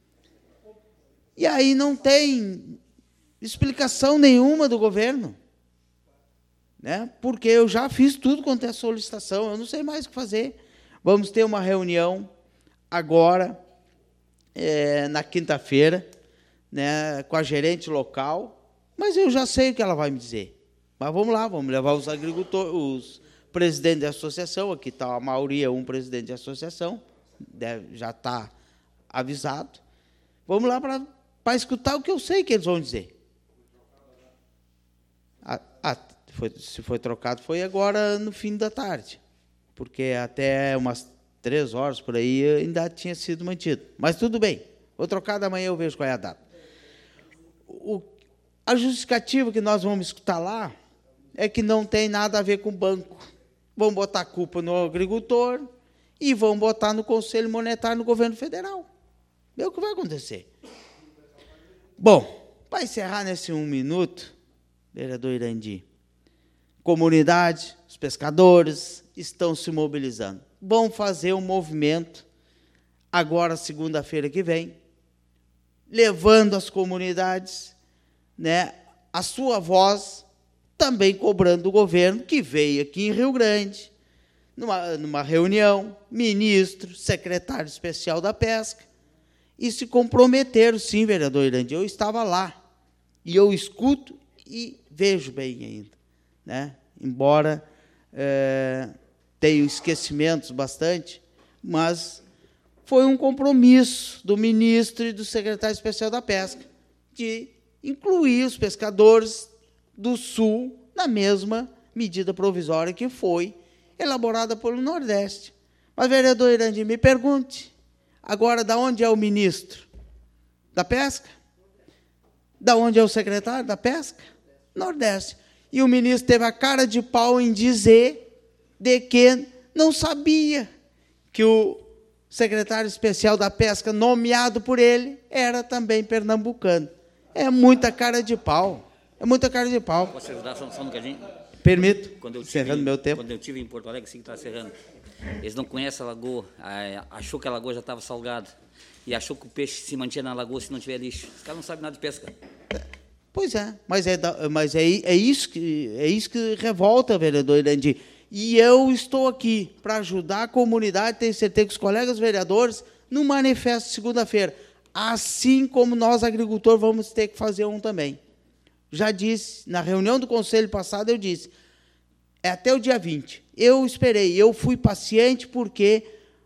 E aí não tem explicação nenhuma do governo, né? Porque eu já fiz tudo quanto é solicitação, eu não sei mais o que fazer. Vamos ter uma reunião agora, na quinta-feira, né, com a gerente local, mas eu já sei o que ela vai me dizer. Mas vamos lá, vamos levar os agricultores, os presidentes de associação, aqui está a maioria, um presidente de associação, já está avisado. Vamos lá para escutar o que eu sei que eles vão dizer. Se foi trocado, foi agora no fim da tarde, porque até umas 3 horas por aí ainda tinha sido mantido. Mas tudo bem, vou trocar da manhã, eu vejo qual é a data. A justificativa que nós vamos escutar lá é que não tem nada a ver com o banco. Vão botar a culpa no agricultor e vão botar no Conselho Monetário no governo federal. É o que vai acontecer. Bom, para encerrar nesse 1 minuto, vereador Irandi, comunidade, os pescadores estão se mobilizando. Vão fazer um movimento agora, segunda-feira que vem, levando às comunidades, né, a sua voz, também cobrando do governo, que veio aqui em Rio Grande, numa reunião, ministro, secretário especial da pesca, e se comprometeram, sim, vereador Irandi, eu estava lá, e eu escuto e vejo bem ainda, né? Embora tenha esquecimentos bastante, mas foi um compromisso do ministro e do secretário especial da pesca de incluir os pescadores do Sul na mesma medida provisória que foi elaborada pelo Nordeste. Mas, vereador Irandi, me pergunte, agora, de onde é o ministro? Da pesca? Da onde é o secretário da pesca? Nordeste. E o ministro teve a cara de pau em dizer de que não sabia que o secretário especial da pesca, nomeado por ele, era também pernambucano. É muita cara de pau. É muita cara de pau. Posso ajudar só um bocadinho? Permito, encerrando meu tempo. Quando eu estive em Porto Alegre, assim que está encerrando, eles não conhecem a lagoa, achou que a lagoa já estava salgada, e achou que o peixe se mantinha na lagoa se não tiver lixo. Os caras não sabem nada de pesca. Pois é, mas é isso que revolta, vereador Irandi. E eu estou aqui para ajudar a comunidade, tenho certeza que os colegas vereadores, no manifesto de segunda-feira, assim como nós, agricultores, vamos ter que fazer um também. Já disse, na reunião do conselho passado, eu disse, é até o dia 20. Eu esperei, eu fui paciente porque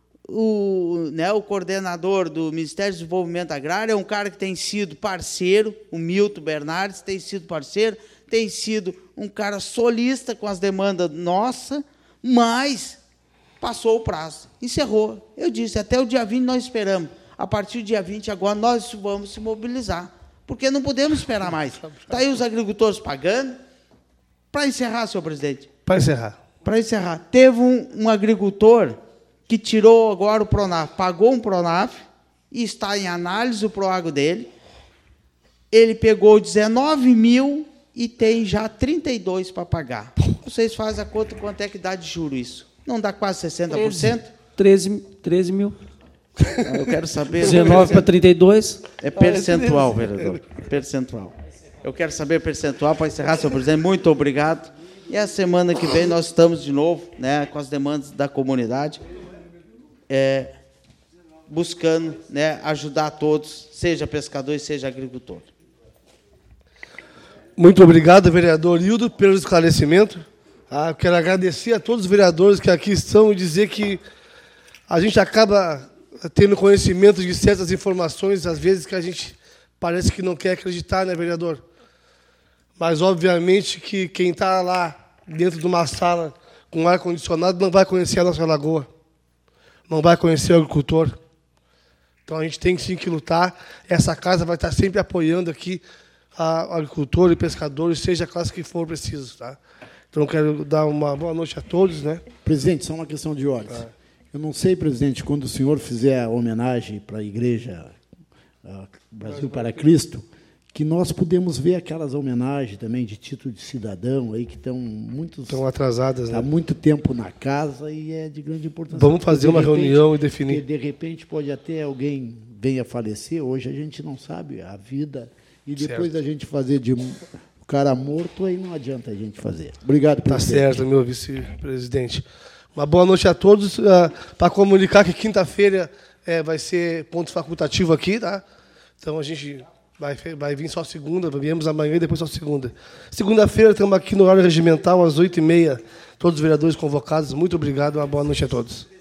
o coordenador do Ministério do Desenvolvimento Agrário é um cara que tem sido parceiro, o Milton Bernardes tem sido parceiro, tem sido um cara solista com as demandas nossas, mas passou o prazo, encerrou. Eu disse, até o dia 20 nós esperamos. A partir do dia 20, agora nós vamos se mobilizar, porque não podemos esperar mais. Está aí os agricultores pagando. Para encerrar, senhor presidente. Para encerrar. Teve um agricultor que tirou agora o Pronaf, pagou um Pronaf, e está em análise o Proagro dele. Ele pegou 19 mil e tem já 32 para pagar. Vocês fazem a conta quanto é que dá de juro isso? Não dá quase 60%? 13 mil. Eu quero saber... 19 para 32. É percentual, vereador. Percentual. Eu quero saber percentual para encerrar, senhor presidente. Muito obrigado. E a semana que vem nós estamos de novo, né, com as demandas da comunidade, buscando, né, ajudar a todos, seja pescador e seja agricultor. Muito obrigado, vereador Hildo, pelo esclarecimento. Eu quero agradecer a todos os vereadores que aqui estão e dizer que a gente acaba tendo conhecimento de certas informações, às vezes que a gente parece que não quer acreditar, né, vereador? Mas, obviamente, que quem está lá dentro de uma sala com ar-condicionado não vai conhecer a nossa lagoa, não vai conhecer o agricultor. Então, a gente tem sim que lutar. Essa casa vai estar sempre apoiando aqui a agricultor e pescadores, seja a classe que for preciso. Tá? Então, eu quero dar uma boa noite a todos. Né? Presidente, só uma questão de ordem. Eu não sei, presidente, quando o senhor fizer a homenagem para a Igreja Brasil para Cristo, que nós podemos ver aquelas homenagens também de título de cidadão aí que estão atrasadas, né? Há muito tempo na casa e é de grande importância. Vamos fazer uma reunião e definir. De repente pode até alguém venha falecer, hoje a gente não sabe a vida, e depois da gente fazer de o cara morto, aí não adianta a gente fazer. Obrigado, presidente. Tá certo, meu vice-presidente. Uma boa noite a todos. Para comunicar que quinta-feira vai ser ponto facultativo aqui, tá? Então a gente vai vir só segunda, viemos amanhã e depois só segunda. Segunda-feira estamos aqui no horário regimental, às 8h30, todos os vereadores convocados. Muito obrigado, uma boa noite a todos.